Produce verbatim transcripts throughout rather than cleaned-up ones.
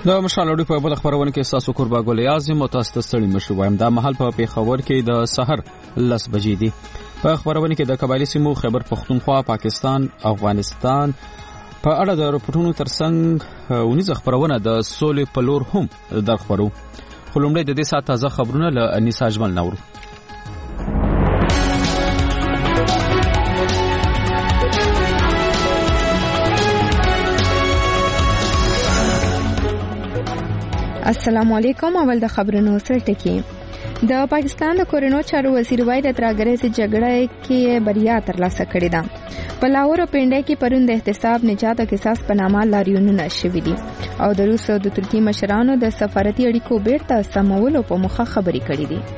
د مشال اډو په بل خبرونه کې تاسو قربا ګل اعظم او تاسو ستړي مشو وایم دا محل په پیښور کې د سحر لس بجې دي. په خبرونه کې د قبایلی سیمو خیبر پختونخوا، پاکستان، افغانستان په اړه د رپورټونو ترڅنګ ونیز خبرونه د سولې په لور هم در خبرو. خلومړی د دې سات تازه خبرونه له انیسا اجمل نورو. السلام علیکم. اول د خبرونو سره ټکی. د پاکستان د کورونو چارو وزیر وای د ترګریز جګړه کې بریا ترلاسه کړې ده. په لاهور او پنډای کې پرون د احتساب نجات او قصاص په نامه لاریونونه شوي دي او د روس او د ترکیې مشرانو د سفارتي اړیکو بیرته سمولو په مخه خبرې کړې دي.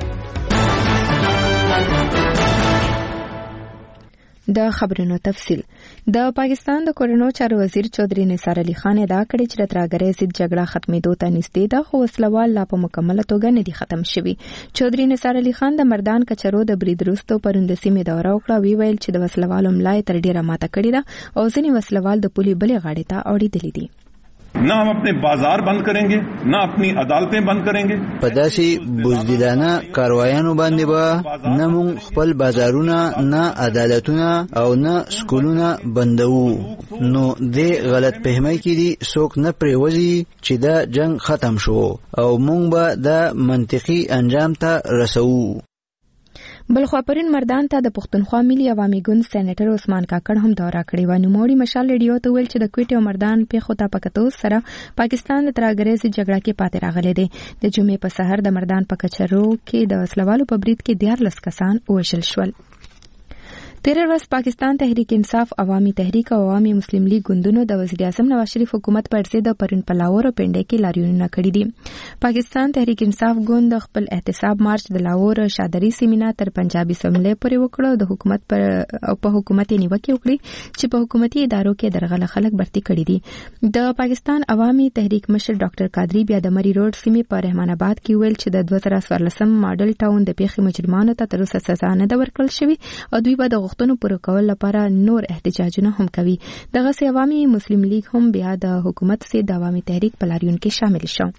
د خبرونو تفصیل. د پاکستان د کورونو چارو وزیر چودھری نثار علي خان دا کړی چې د ترګریز جګړه ختمېدو ته نږدې ده خو وسلوال لا په مکمله توګه نه دي ختم شوي. چودھری نثار علي خان د مردان کچرو د برید وروسته پرون د سیمې دوره وکړه. وی ویل چې د وسلوالو ملای تر ډیره ماته کړې ده او ځینې وسلوال د پولي بلې غاړې ته اوړېدلي دي. نہ ہم اپنے بازار بند کریں گے نہ اپنی عدالتیں بند کریں گے. په داسې بزدلانه کاروایانو باندې به نه مونږ خپل بازارونه نه عدالتونه او نه سکولونه بندوو. نو دې غلط فهمۍ کې دي څوک نه پریوځي چې دا جنگ ختم شو او مونږ به دا منطقي انجام ته رسوو. بلخوا پرین مردان ته د پښتونخوا ملي عوامي ګوند سېنیټر عثمان کاکړ هم دورا کړې و. نوموړي مشال ریډیو ته ویل چې د کوټې او مردان پیښو ته پکتو سره پاکستان د ترګریز جګړه کې پاتې راغلی دی. د جمعې په سحر د مردان په کچرو کې د وسلوالو په برید کې دیارلس کسان ووژل شول. تیر ورځ پاکستان تحریک انصاف، عوامي تحریک او عوامي مسلم لیگ ګوندونو د وزیر اعظم نواز شریف حکومت پر ضد پرون په لاهور او پنډای کې لاریونونه کړي دي. پاکستان تحریک انصاف ګوند خپل احتساب مارچ د لاهور شادري سیمینار تر پنجابي سملې پورې وکړ. د حکومت پر او په حکومت نیوکه وکړي چې په حکومتي ادارو کې درغله خلک برتي کړي دي. د پاکستان عوامي تحریک مشر ډاکټر قادری بیا د مری روډ سیمې په رحمان آباد کې ویل چې د دوه زره څوارلسم ماډل ټاون د پیښې مجرمانو ته تر اوسه سزا نه ده ورکړل شوې او دوی به د غوښتنو پوره کول لپاره نور احتجاجونه هم کوي. دغه سي عوامي مسلم لیگ هم بیا د حکومت سي د عوامي تحریک په لاریون کې شامل شو.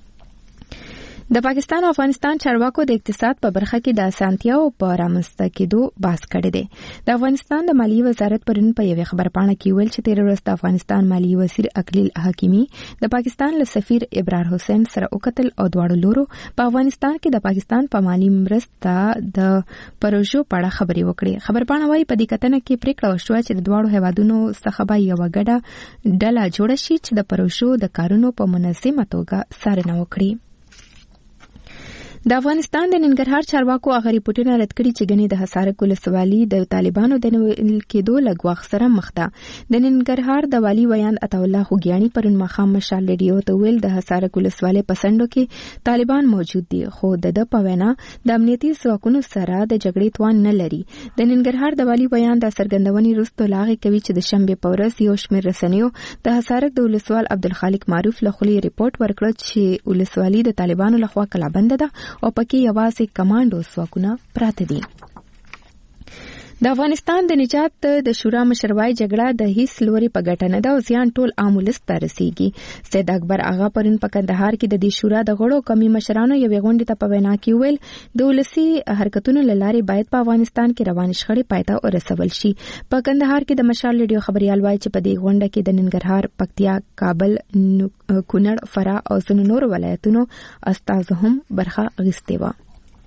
د پاکستان او افغانستان چارواکو د اقتصاد په برخه کې د اسانتیاو په رامنځته کېدو بحث کړی دی. د افغانستان د مالیې وزارت پرون په یوه خبرپاڼه کې ویل چې تیر ورځ د افغانستان مالیې وزیر اقلیل حکیمی د پاکستان له سفیر ابرار حسین سره وکتل او دواړو لورو په افغانستان کې د پاکستان په مالی مرسته د پروژو په اړه خبرې وکړې. خبرپاڼه وايي په دې کتنه کې پریکړه وشوه چې د دواړو هیوادونو څخه به یوه ګډه ډله جوړه شي چې د پروژو د کارونو په منظمه توګه څارنه وکړي. د افغانستان د ننګرهار چارواکو هغه ریپورټونه رد کړي چې ګنې د حصارک ولسوالي د طالبانو د نیول کېدو له ګواښ سره مخ ده. د ننګرهار د والي ویاند عطاالله خوږیاڼي پرون ماښام مشال ریډیو ته ویل د حصارک ولسوالۍ په څنډو کې طالبان موجود دي خو د ده په وینا د امنیتي ځواکونو سره د جګړې توان نه لري. د ننګرهار د والي ویاند د څرګندونې وروسته لاغې کوي چې د شنبې په ورځ یو شمېر رسنیو د حصارک د ولسوال عبدالخالق معروف له خولې ریپورټ ورکړ چې ولسوالي د طالبانو لخوا کلابنده ده او پکې یوازې کمانډو ځواکونه پراته دي. د افغانستان د نجات د شورا مشروعي جګړه د هیڅ لوري په ګټه نه ده او زیان ټول عام ولس ته رسیږي. سید اکبر آغا پرون په کندهار کې د دې شورا د غړو قومي مشرانو یوې غونډې ته په وینا کې ویل د ولسي حرکتونو له لارې باید په افغانستان کې روانې شخړې پای ته ورسول شي. په کندهار کې د مشال ریډیو خبريال وایي چې په دې غونډه کې د ننګرهار، پکتیا، کابل، کونړ، فراه او ځینو نورو ولایتونو استازو هم برخه اخیستې وه.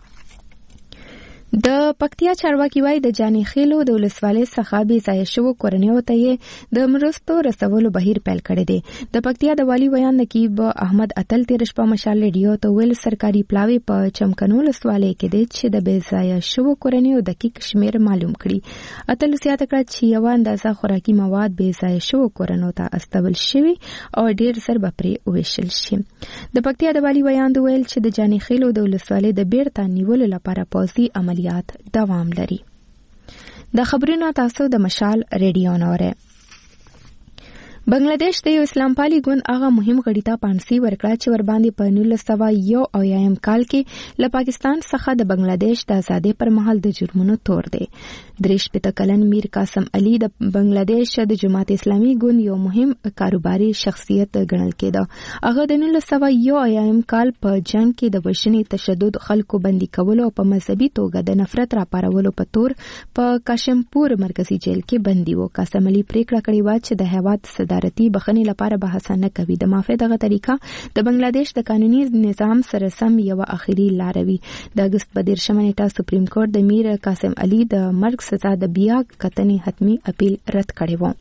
د پکتیا چارواکي وایي د جانې خیلو د ولسوالۍ څخه بې ځایه شوو کورنیو ته یې د مرستو رسولو بهیر پیل کړی دی. د پکتیا د والي ویان نقیب احمد اتل تېره شپه مشال ریډیو ته ویل سرکاري پلاوي په چمکنو ولسوالۍ کې دی چې د بې ځایه شوو کورنیو دقیق شمېر معلوم کړي. اتل زیاته کړه چې یوه اندازه خوراکي مواد بې ځایه شوو کورنیو ته استول شوي او ډېر زر به پرې وویشل شي. د پکتیا د والي ویان ویل چې د جانې خیلو د ولسوالۍ د بیرته نیولو لپاره پوځي عملیات دوام لري. د خبرونو تاسو د مشال ریډیو نوره. بنگلاديش د اسلام پالي ګوند هغه مهم غړي ته پانسي ورکړه چې ور باندې په نولس سوه یو اویایم کال کې له پاکستان څخه د بنگلاديش د آزادۍ پر مهال د جرمونو تور دی. دریش پته کلن میر قاسم علي د بنگلاديش د جماعت اسلامي ګوند یو مهم کاروباري شخصیت ګڼل کېده. هغه د نولس سوه یو اویایم کال په جنگ کې د وحشي تشدد، خلکو بندي کولو او په مذهبي توګه د نفرت راپارولو په تور په کاشمپور مرکزی جیل کې بندي و. قاسم علي پریکړه کړې و چې د هیواد صدارتي بخښنې لپاره بحث نه کوي. د معافۍ دغه طریقه د بنگلاديش د قانوني نظام سره سم یو اخیری لار وي. د اگست په دیرشمه نیټه سپریم کورټ د میر قاسم علي د مرګ سزا د بیا کتنې حتمی اپیل رد کړی و.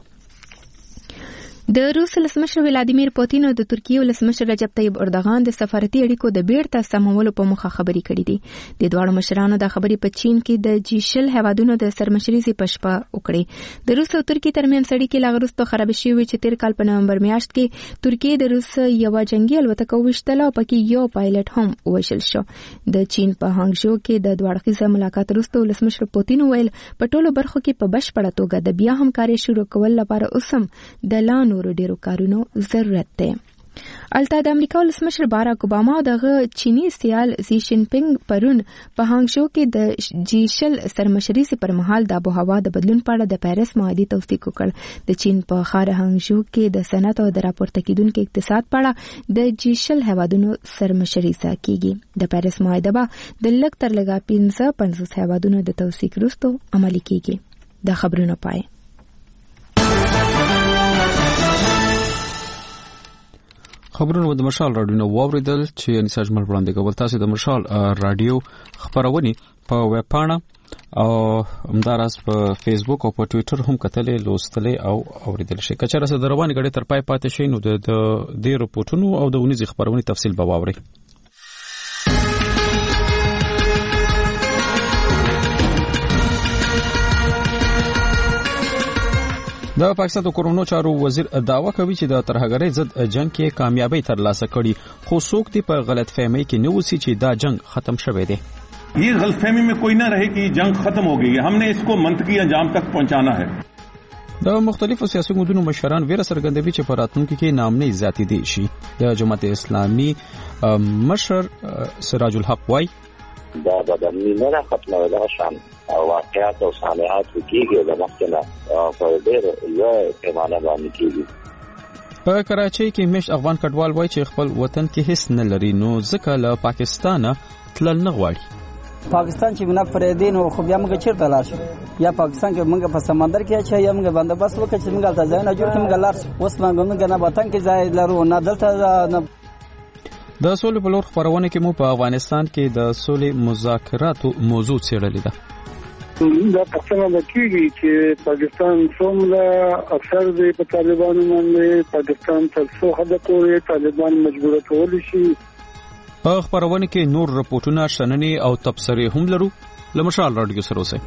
د روس ولسمشر ولادیمیر پوتین او د ترکیې ولسمشر رجب طیب اردوغان د سفارتي اړیکو د بیرته سمولو په موخه خبرې کړې دي. د دواړو مشرانو د خبرې په چین کې د جی شل هیوادونو د سرمشرۍ په شپه وکړې. د روس او ترکیې ترمنځ اړیکې لا وروسته خراب شوې چې تیر کال په نومبر میاشت کې ترکیې د روس یو جنگي الوتکه وشتله او پکې یو پایلټ هم وژل شو. د چین په هانګژو کې د دوه اړخیزه ملاقات وروسته ولسمشر پوتین ویل په ټولو برخو کې په بشپړه توګه د بیا همکارۍ شروع کول لپاره اوس هم د لا نورو ډیرو کارونو ضرورت دی. البته د امریکا ولسمشر باراک اوباما دغه چینی سیال زی شین پینګ پرون په هانګژو کې د جی شل سرمشرۍ پر مهال د آبوهوا د بدلون په اړه د پیرس معاهدې توثیق وکړ. د چین په ښار هانګژو کې د صنعت او د راپورته کیدونکو اقتصاد په اړه د جی شل هیوادونو سرمشرۍ کیږي. د پیرس معاهده به د لږ تر لږه پنځه پنځوس هیوادونو د توثیق وروسته عملي کیږي. د خبرونو پای. خبرونه د مشال رادیو نو واوریدل چې انساج مل وړاندې کول. تاسو د مشال رادیو خبرونه په ویب پاڼه او همدارس په فیسبوک او په ټوئیټر هم کتلې، لوستلې او اوریدل شي. کچره سره د روان غړي تر پای پاتې شي نو د دې رپورټونو او د ونیز خبرونه تفصیل به واوري. د پاکستان د کورونو چارو وزیر دعوا کوي چې د ترهګرۍ ضد جنگ کې کامیابی ترلاسه کړي، خو څوک دې په غلط فهمي کې نه وسی چې دا جنگ ختم شوی دی. یہ غلط فہمی میں کوئی نہ رہے کہ جنگ ختم ہو گئی ہے، ہم نے اس کو منطقی انجام تک پہنچانا ہے. د مختلفو سیاسي ګوندونو مشران ویره څرګندوي چې په راتلونکي کې نامنۍ زیاتې دي شي. د جماعت اسلامي مشر سراج الحق وای دا د مینه ختمه شان واقعات او صالحات کېږي د مخکنه په ډېر لوی پیمانه باندې کېږي. په کراچۍ کې مش افغان کډوال وای چې خپل وطن کې هیڅ نه لري، نو ځکه له پاکستانه تلل نه غواړي. پاکستان چې موږ پرې دین او خو بیا موږ چیرته لاړ شو؟ یا پاکستان کې موږ په سمندر کې چې یا موږ بندوبست وکړو چې موږ تل ځای نه جوړ کړو، موږ لاړ شو. اوس موږ نه وطن کې ځای لرو نه دلته نه. د سولې په لور خبرونه کې مو په افغانستان کې د سولې مذاکراتو موضوع څېړلې ده. دا پښتنه د کېږي چې پاکستان څومره اکثر د په طالبانو باندې پاکستان تر څو حد پورې طالبان مجبور کول شي. په خبرونه کې نور رپورټونه، شننې او تبصرې هم لرو. لمشال رادیو سره اوسئ.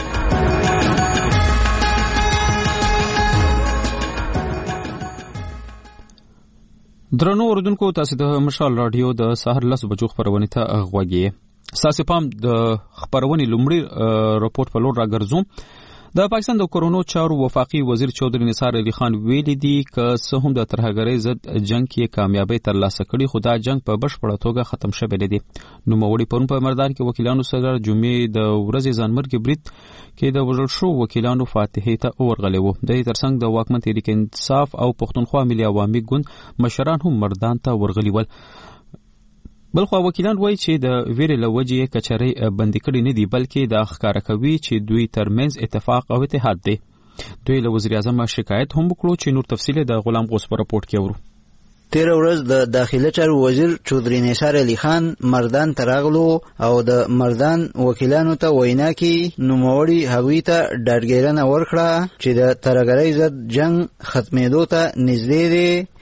درنو اوردونکو، تاسو د مشال رادیو د سحر لس بجو خبرونه ته غوږی. ساسي پام د خبرونې لومړی رپورټ په لور راګرځوم. د پاکستان د کورونو چارو وفاقي وزیر چودري نثار علي خان ویلي دي که څه هم د ترهګرۍ ضد جنگ کې کامیابی ترلاسه کړي، خو دا جنگ په بشپړه توګه ختم شوی دی. نوموړي پرون په مردان کې وکیلانو سره جمعې د ورځې ځانمرګي برید کې د وژل شو وکیلانو فاتحې ته ورغلي وو. د دې ترڅنګ د واکمن تحریک انصاف او پښتونخوا ملي عوامي ګوند مشران هم مردان ته ورغلي ول. بلخو وکیلان وایي چې د ویرې له وجې کچرۍ بندي کړي نه دي، بلکې د ښکاره کوي چې دوی ترمنځ اتفاق او اتحاد دی. دوی له وزیر اعظم شکایت هم وکړو چې نور تفصیل د غلام غوث په رپورټ کې ورو. تیر ورځ د داخله چارو وزیر چودري نثار علي خان مردان تراغلو او د مردان وکیلانو ته وینا کې نوموړي هغوی ته ډاډګیرنه ورکړه چې د ترهګرۍ ضد جنگ ختمېدو ته نږدې دی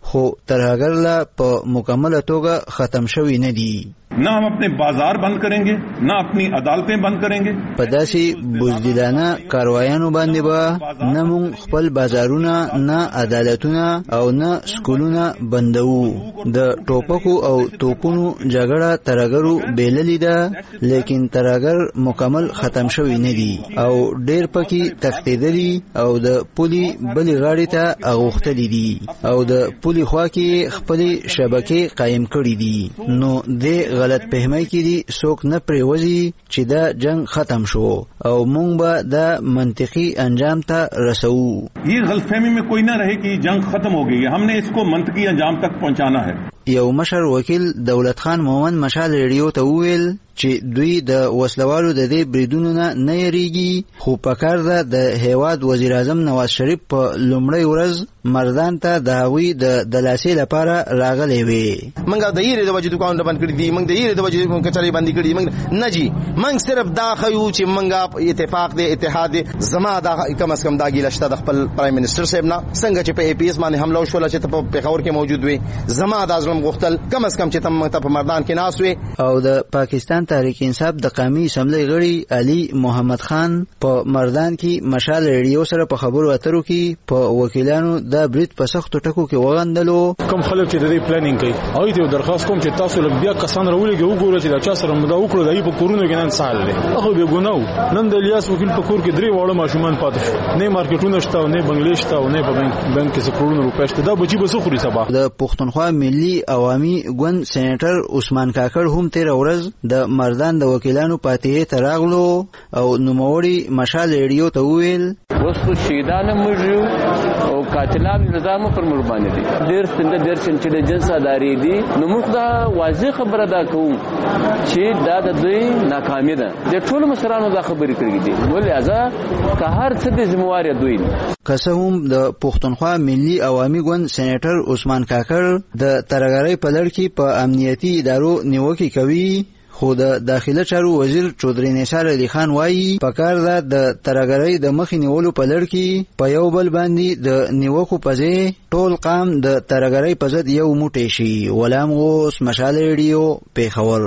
خو ترهګر لا په مکمله توګه ختم شوی نه دي. न हम अपने बाजार बंद करेंगे न अपनी अदालतें बंद करेंगे. په داسې بزدلانه کاروایانو باندې به نه مونږ خپل بازارونه نه عدالتونه او نه سکولونه بندوو. د ټوپکو او توپونو جګړه ترهګرو بیللې ده، لیکن ترهګر مکمل ختم شوی نه دي او ډېر پکې تښتېدلي او د پولي بلې غاړې ته اغوښتلي دي او د پولي خوا کې خپلې شبکې قایم کړي دي. نو د غلط فهمۍ کې دي څوک نه پرېوځي چې دا جنگ ختم شو او مونږ به دا منطقي انجام ته رسوو. ये गलतफहमी में कोई ना रहे कि जंग खत्म हो गई है, हमने इसको मंतकी अंजाम तक पहुंचाना है. یو مشر وکیل دولت خان مومن مشال ریډیو ته وویل چې دوی د وسلوالو د دې بریدونو نه نه یریږي، خو پکار ده د هیواد وزیر اعظم نواز شریف په لومړۍ ورځ مردان ته د هغوی د دلاسې لپاره راغلی وي. موږ د یېرې د وجې دوکانونه بند کړي دي، موږ د یېرې د وجې کچرې بندي کړي دي. موږ نه جي موږ صرف دا ښیو چې موږ اتفاق دی اتحاد دی. زما دا کم از کم دا ګیله شته د خپل پرایم منسټر صاحب نه، څنګه چې په ای پی ایس باندې حمله وشوله چې ته په پېښور کې موجود وې. زما دا ظلم غوښتل کم از کم چې تم ته په مردان کې ناست وې. او د پاکستان تحریک انصاف د قومي اسمبلی غړي علي محمد خان په مردان کې مشال ریډیو سره په خبرو اترو کې په وکیلانو د برید په سختو ټکو کې وغندلو. کوم خلک چې د دې پلانینګ کوي او ته درخواست کوم چې تاسو لږ بیا کسان راولېږئ وګورئ چې دا چا سره مدا وکړو دای په کورونو کې نن سال دی. هغه به ګناو نن د الیاس وکیل په کور کې درې واړه ماشومان پاتې شو، نه مارکیټونه شته او نه بنگلې شته او نه په بانک بانک کې کروڑونو روپۍ شته. دا بچي به څه خوري سبا؟ د پښتونخوا ملي عوامي ګوند سېنیټر عثمان کاکړ هم تیر ورځ د مردان د وکیلانو پاتې ته راغلو او نوموړي مشال ریډیو ته وویل اوس خو شهیدان موږ او قاتلان نظام پر مور باندې دي، ډېر څنګه ډېر انټيليجنس ادارې دي. نو موږ دا واضح خبره ده کوو چې دا د دوی ناکامي ده. د ټولو مشرانو دا خبرې کړې دي، نو لہذا که هر څه د ذمہوار دوی. که څه هم د پښتونخوا ملي عوامي ګوند سېنیټر عثمان کاکړ د ترهګرۍ په لړ کې په امنیتي ادارو نیوکې کوي، خو د داخله چارو وزیر چودري نثار علي خان وایي پکار ده د ترهګرۍ د مخې نیولو په لړ کې په یو بل باندې د نیوکو په ځای ټول قام د ترهګرۍ په ضد یو موټی شي. غلام غوث، مشال ریډیو، پیښور.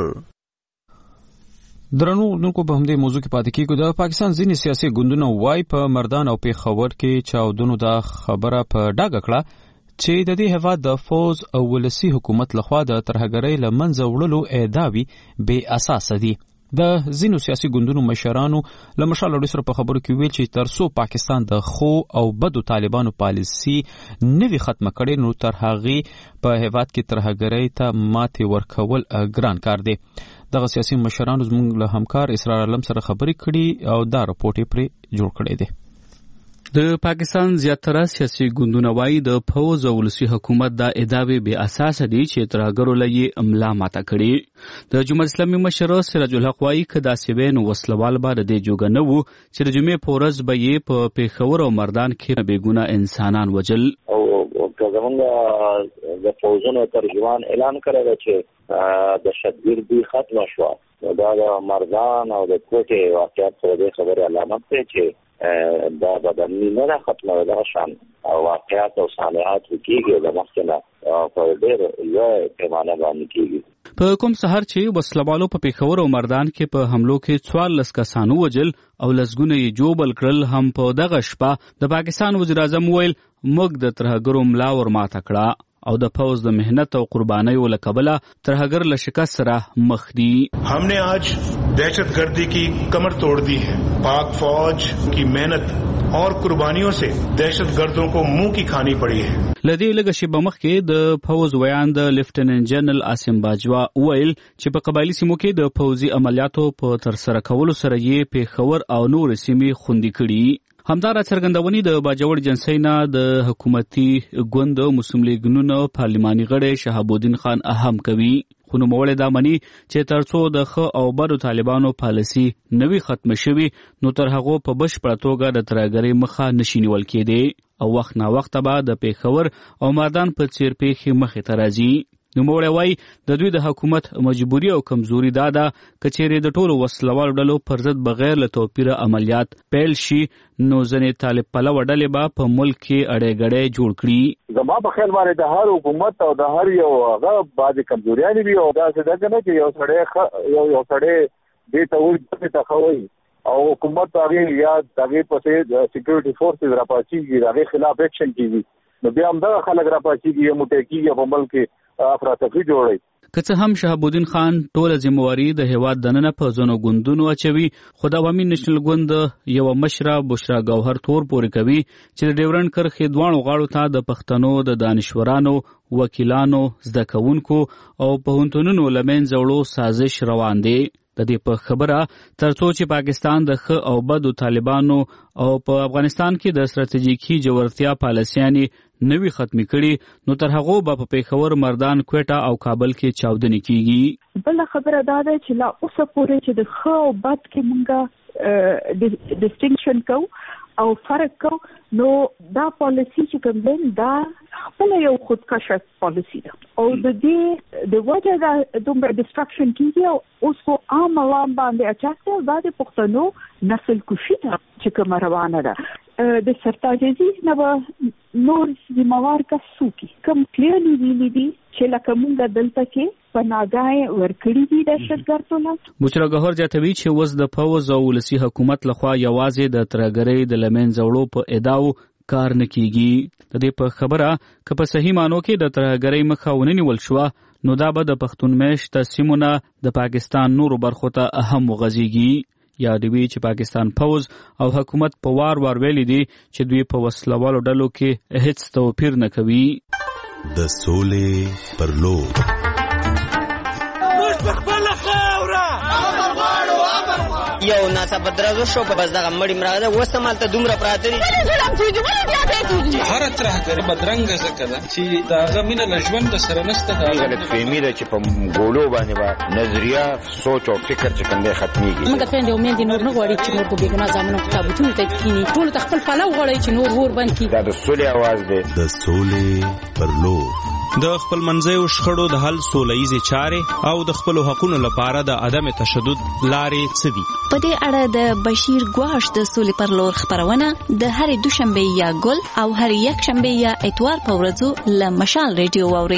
درنو نونکو په همدې موضوع کې پاتې کېږو. د پاکستان ځینې سیاسي ګوندونه وایي په مردان او پیښور کې چاودنو دا خبره په ډاګه کړه چې د دې هیواد د فوز او ولسی حکومت لخوا د ترهګرۍ له منځه وړلو ادعاوې بې اساسه دي. د ځینو سیاسي ګوندونو مشرانو له مشال ریډیو سره په خبرو کې ویل چې تر څو پاکستان د خو او بدو طالبانو پالیسي نوي ختمه کړي نو تر هغې په هیواد کې ترهګرۍ ته ماتې ورکول ګران کار دی. دغه سیاسي مشرانو زموږ له همکار اسرار عالم سره خبرې کړي او دا رپورټ یې پرې جوړ کړی دی. د پاکستان زیاتره سیاسي ګوندونه وایي د فوز او ولسي حکومت دا ادعاوې بې اساسه دي چې ترهګرو له یې املا ماته کړي. د جمهوریت اسلامي مشر سراج الحق وایي که داسې وی نو وسلوال به د دې جوګه نه وو چې د جمعې په ورځ به یې په پیښور او مردان کې بېګناه انسانان وجل. او که زمونږ د فوزونو ترجمان اعلان کړی دی چې دهشتګردي ختمه شوه، نو دا د مردان او د کوټې واقعیت سره دې خبرې علامت دی چې دا بدني نه ختمه ده شان او واقعیت او صالحات کېږي د مخکې نه په ډېر لوی پیمانه باندې کېږي. په کوم سهار چې وسلوالو په پیښور او مردان کې په حملو کې څوارلس کسانو وجل او لسګونه یې جوبل کړل، هم په دغه شپه د پاکستان وزیر اعظم ویل موږ د ترهګرو ملا ور ماته کړه او د فوز د مهنت او قربانیو له کبله ترهګر له شکست سره مخ دي. हमने आज दहशतगर्दी की कमर तोड़ दी है. पाक फौज की मेहनत और कुर्बानियों से दहशतगर्दों को मुंह की खानी पड़ी है. لدې لږه شیبه مخکې د فوز ویان د لیفټیننټ جنرال عاصم باجوا ویل چې په قبایلي سیمو کې د فوزي عملیاتو په ترسره کولو سره یې پیښور او نور سیمې خوندي کړي. همدارا څرګندونې د باجوړ جنسۍ نه د حکومتي ګوند مسلم لیګ نونو پارلماني غړی شهاب الدین خان اهم کوي. خو نوموړی دا مني چې تر څو د ښه او بدو طالبانو پالیسي نوي ختمه شوي نو تر هغو په بشپړه توګه د ترهګرۍ مخه نشي نیول کېدی او وخت نا وخته به د پیښور او مردان په څیر پیښې مخې ته راځي. نوموړی وایي د دوی د حکومت مجبوري او کمزوري دا ده که چیرې د ټولو وسلوالو ډلو پر ضد بغیر له توپیره عملیات پیل شي نو ځینې طالب پلوه ډلې به په ملک کې اړې ګړې جوړ کړي. زما په خیال باندې د هر حکومت او د هر یو هغه بعضې کمزوریانې وي او داسې ده که نه چې یو سړی یو یو سړی دې ته وایي داسې ته ښه وایي او حکومت هغې یا هغې پسې سیکورټي فورسز راپاڅېږي د هغې خلاف ایکشن کېږي نو بیا همدغه خلک راپاڅېږي یا موټی کېږي په ملک کې افراتفري جوړوي. که څه هم شهاب الدین خان ټوله ذمہواري د هیواد دننه په ځینو ګوندونو اچوي خو د عوامي نېشنل ګوند یوه مشره بشرا ګوهر تور پورې کوي چې د ډیورنډ کرښې دواړو غاړو ته د پښتنو د دانشورانو وکیلانو زده کوونکو او پوهنتونونو له منځه وړو سازش روان دی. د دې په خبره ترڅو چې پاکستان د ښه او بدو طالبانو او په افغانستان کې د ستراتیژیکي جوړتیا پالیسیانې نوي ختمې کړي نو تر هغو به په پیښور مردان کوټه او کابل کې چاودنې کیږي. بل خبره دا ده چې لا اوسه پورې چې د ښه او بد کې مونږه ډسټینکشن کوو او فرق کوو نو دا پالیسی چې کوم دی دا خپل یو خودکشه پالیسی ده او د دې د وجه دا دومره ډسټرکشن کیږي او اوس په عام عوام باندې اچاته دا د پښتنو نسل کشي ده چې کوم روانه ده د سرتاج عزیز نه به نور ذمہوار کسو کی کم کلیرلی ویلي دي چې لکه مونږ دلته کې په ناګاه ورکړي دي دهشتګردونه. بشرا ګوهر زیاتوي چې اوس د پوځ او ولسي حکومت لخوا یوازې د ترهګرۍ د له منځه وړو په ادعاو کار نه کیږي. د دې په خبره که په صحیح معنو کې د ترهګرۍ مخه ونه نیول شوه نو دا به د پښتون میشته سیمونه د پاکستان نورو برخو ته اهم وغځېږي. یادوي چې پاکستان پوځ او حکومت په وار وار ویلي دي چې دوی په وسلوالو ډلو کې هیڅ توپیر نه کوي. د سولې پر لور یو ناڅاپه درزو شو په بس دغه مړی مراده وسته مالته دومره پراته دي هر ترهګر بدرنګه ځکه ده چې د هغه مینه له ژوند سره نشته. دا غلطفهمي ده چې په ګولو باندې به نظریه سوچ او فکر چې کوم دی ختمېږي. موږ خویندې او میندې نور نه غواړي چې نور په بېګناه زامنو تابوتونو ته کښېني ټولو ته خپل پلو غواړي چې نور اور بند کړي. دا د سولې اواز دی. د سولې پر لور د خپل منځیو شخړو د حل سوله ییزې چارې او د خپلو حقونو لپاره د عدم تشدد لارې څه دي؟ په دې اړه د بشیر ګواش د سولې پر لور خبرونه د هرې دوشنبه یا ګل او هرې یکشنبه یا اتوار په ورځو له مشال ریډیو واورئ.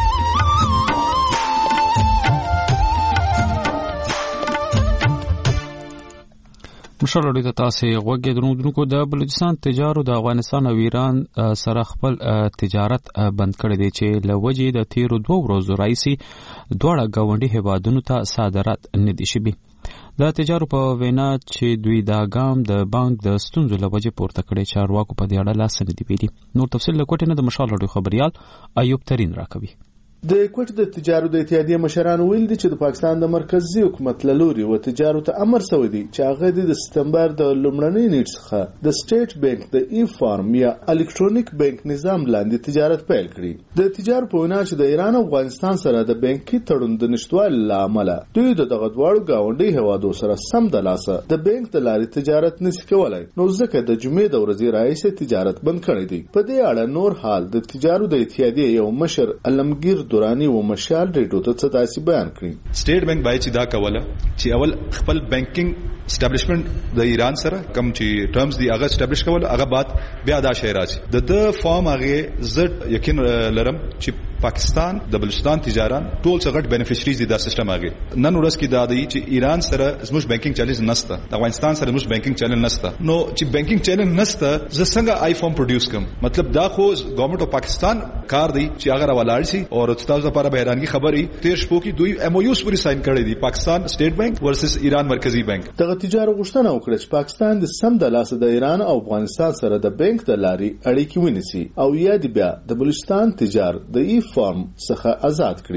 مشال ریډیو ته تاسو غوږی درنونکو د بلوچستان تجارو د افغانستان او ایران سره خپل تجارت بند کړی دی چې له وجې د تیرو دوه ورځو راهیسې دواړه ګاونډي هیوادونو ته صادرات نه دي شوي. د تجارو په وینا چې دوی دا ګام د بانک د ستونزو له وجې پورته کړی، چارواکو په دې اړه لاس نه دي ویلي. نور تفصیل له کوټې نه د مشال ریډیو خبریال ایوب ترین راکوي. د کوټ د تجارو د اتحادیې مشران ویل دي چې د پاکستان د مرکزی حکومت له لوري و تجارو ته امر شوی دی چې هغه د سپتمبر د لومړنۍ نیټ څخه د سټیټ بانک د ای فارم یا الکترونیک بانک نظام لاندې تجارت پیل کړي. د تجارو په وینا چې د ایران او افغانستان سره د بانکي تړون د نشټوالي له امله دوی د دغه دواړو ګاونډي هیوادو سره سم د لاسه د بانک د لارې تجارت نشي کولای، نو ځکه د جمعې د ورځې راهیسې تجارت بند کړی دی. په دې اړه نور حال د تجارو د اتحادیې یو مشر علمگیر دورانی و مشال ریډیو ته څه داسې بیان کړی. سټیټ بانک باید چې دا کوله چې اول خپل بانکینګ اسټابلیشمنت د ایران سره کم چې ټرمز دی هغه اسټابلیش کول، هغه بعد بیا دا شی راځي د د فارم هغه زړه یقین لرم چې پاکستان د بلوچستان تجاران ټول څغټ بینیفیشریز دي د سیستم هغه. نن ورځ کې دا دی چې ایران سره زموږ بانکینګ چیلنج نشته، د افغانستان سره زموږ بانکینګ چیلنج نشته، نو چې بانکینګ چیلنج نشته زه څنګه آی فارم پروډوس کوم؟ مطلب دا خو ګورنمنت اف پاکستان کار دی چې هغه راولاړ شي. او تاسو لپاره به حیرانګي خبري تیر شپو کې دوی ایم او یو پورې ساين کړی دی، پاکستان سټیټ بانک ورسس ایران مرکزی بانک. دغه تجارت غوښتنه وکړه چې پاکستان د سم د لاسه د ایران او افغانستان سره د بانک د لارې اړیکې ونیسي او یا د بیا د بلوچستان تجارت د ای فارم څخه آزاد کړي.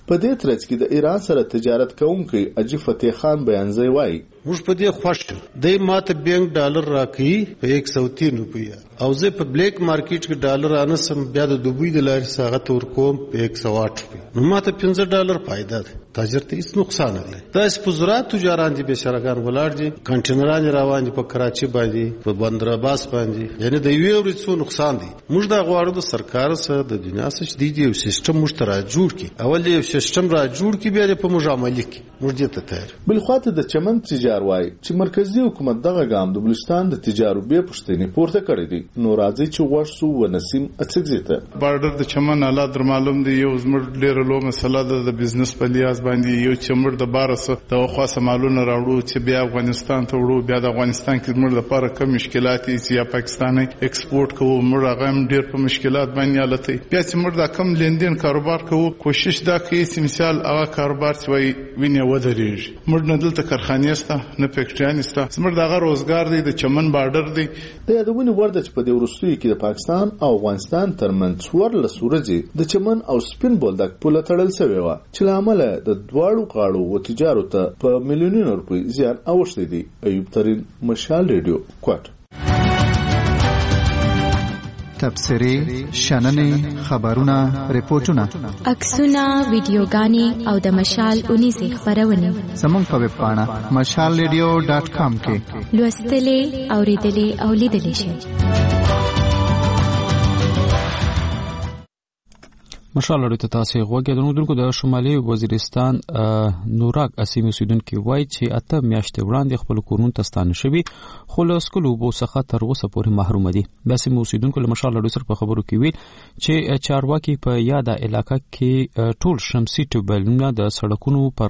په دې ترڅ کې د ایران سره تجارت کوونکی اجي فتح خان بیانځي وایي موږ په دې خوښ دی ماته بینک ډالر راکړي په یک سو تین روپیا او زه په بلیک مارکیټ کې ډالر انسم بیا د دوبۍ د لارې ساغت ورکوم په یک سو آټ روپیا نو ماته پنځه ډالر فائدہ ده تاجر ته هیڅ نقصان نه لري دا سپوزرات تجاران دي به شرکان ولاړ دي کنټینران روان دي په کراچي باندې په بندر عباس باندې یعنی د یو ورڅو نقصان دي موږ دا غواړو د سرکار سره د دنیا سره د یو سیستم مشترک جوړ کی اول یو سیستم را جوړ کی بیا په موږ عملي کی موږ دې ته تیار بل خاطر د چمن تجار وای چې مرکزی حکومت دغه ګام د بلوچستان د تجاربې پښتنې پورته کړې دي نو راځي چې وښسو و نسیم اڅګزیته بارډر د چمن حالات در معلوم دي یو زمړ ډیر لو مسله د بزنس په لیاز باندې یو چمړ د بارس د خاصه مالونه راوړو چې بیا افغانستان ته وړو بیا د افغانستان کې زمړ لپاره کم مشکلات دي چې پاکستان ایکسپورټ کوو مړ هغه ډیر په مشکلات باندې حالت بیا چې مړ د کم لیندین کاروبار کوو کوشش دا کوي چې مثال هغه کاروبار چې وي ویني ودرېږي مړ نه دلته کارخانې سته نه فیکټریان سته زمړ دغه روزګار دی د چمن بارډر دی د یادونه ورده چې په دې ورستوي کې د پاکستان او افغانستان ترمنځ څوارلس ورځې د چمن او سپین بولدک پوله تړل شوې وه چې له امله د دواړو غاړو و تجارو ته په میلیونونو روپۍ زیان اوښتی دی. ایوب ترین، مشال ریډیو، کوټ. تبصرې، شننې، خبرونه، ریپورتونه، عکسونه، ویډیوګانې او د مشال اونیزې خپرونې زموږ په ویب پاڼه مشال ریډیو ډاټ کام کې لوستلې، اورېدلې او لیدلې شئ. مشال اړیو ته تاسې غوږ درنودونکو د شمالي وزیرستان نوراک اسیمې اوسېدونکي وایي چې اته میاشتې وړاندې خپل کورونو ته ستانه شوي خو له څښلو اوبو څخه تر اوسه پورې محرومه دي. د اسیمې اوسېدونکو له مشال اړیو سره په خبرو کې ویل چې چارواکي په یاده علاقه کې ټول شمسي ټیوبویلونه د سړکونو پر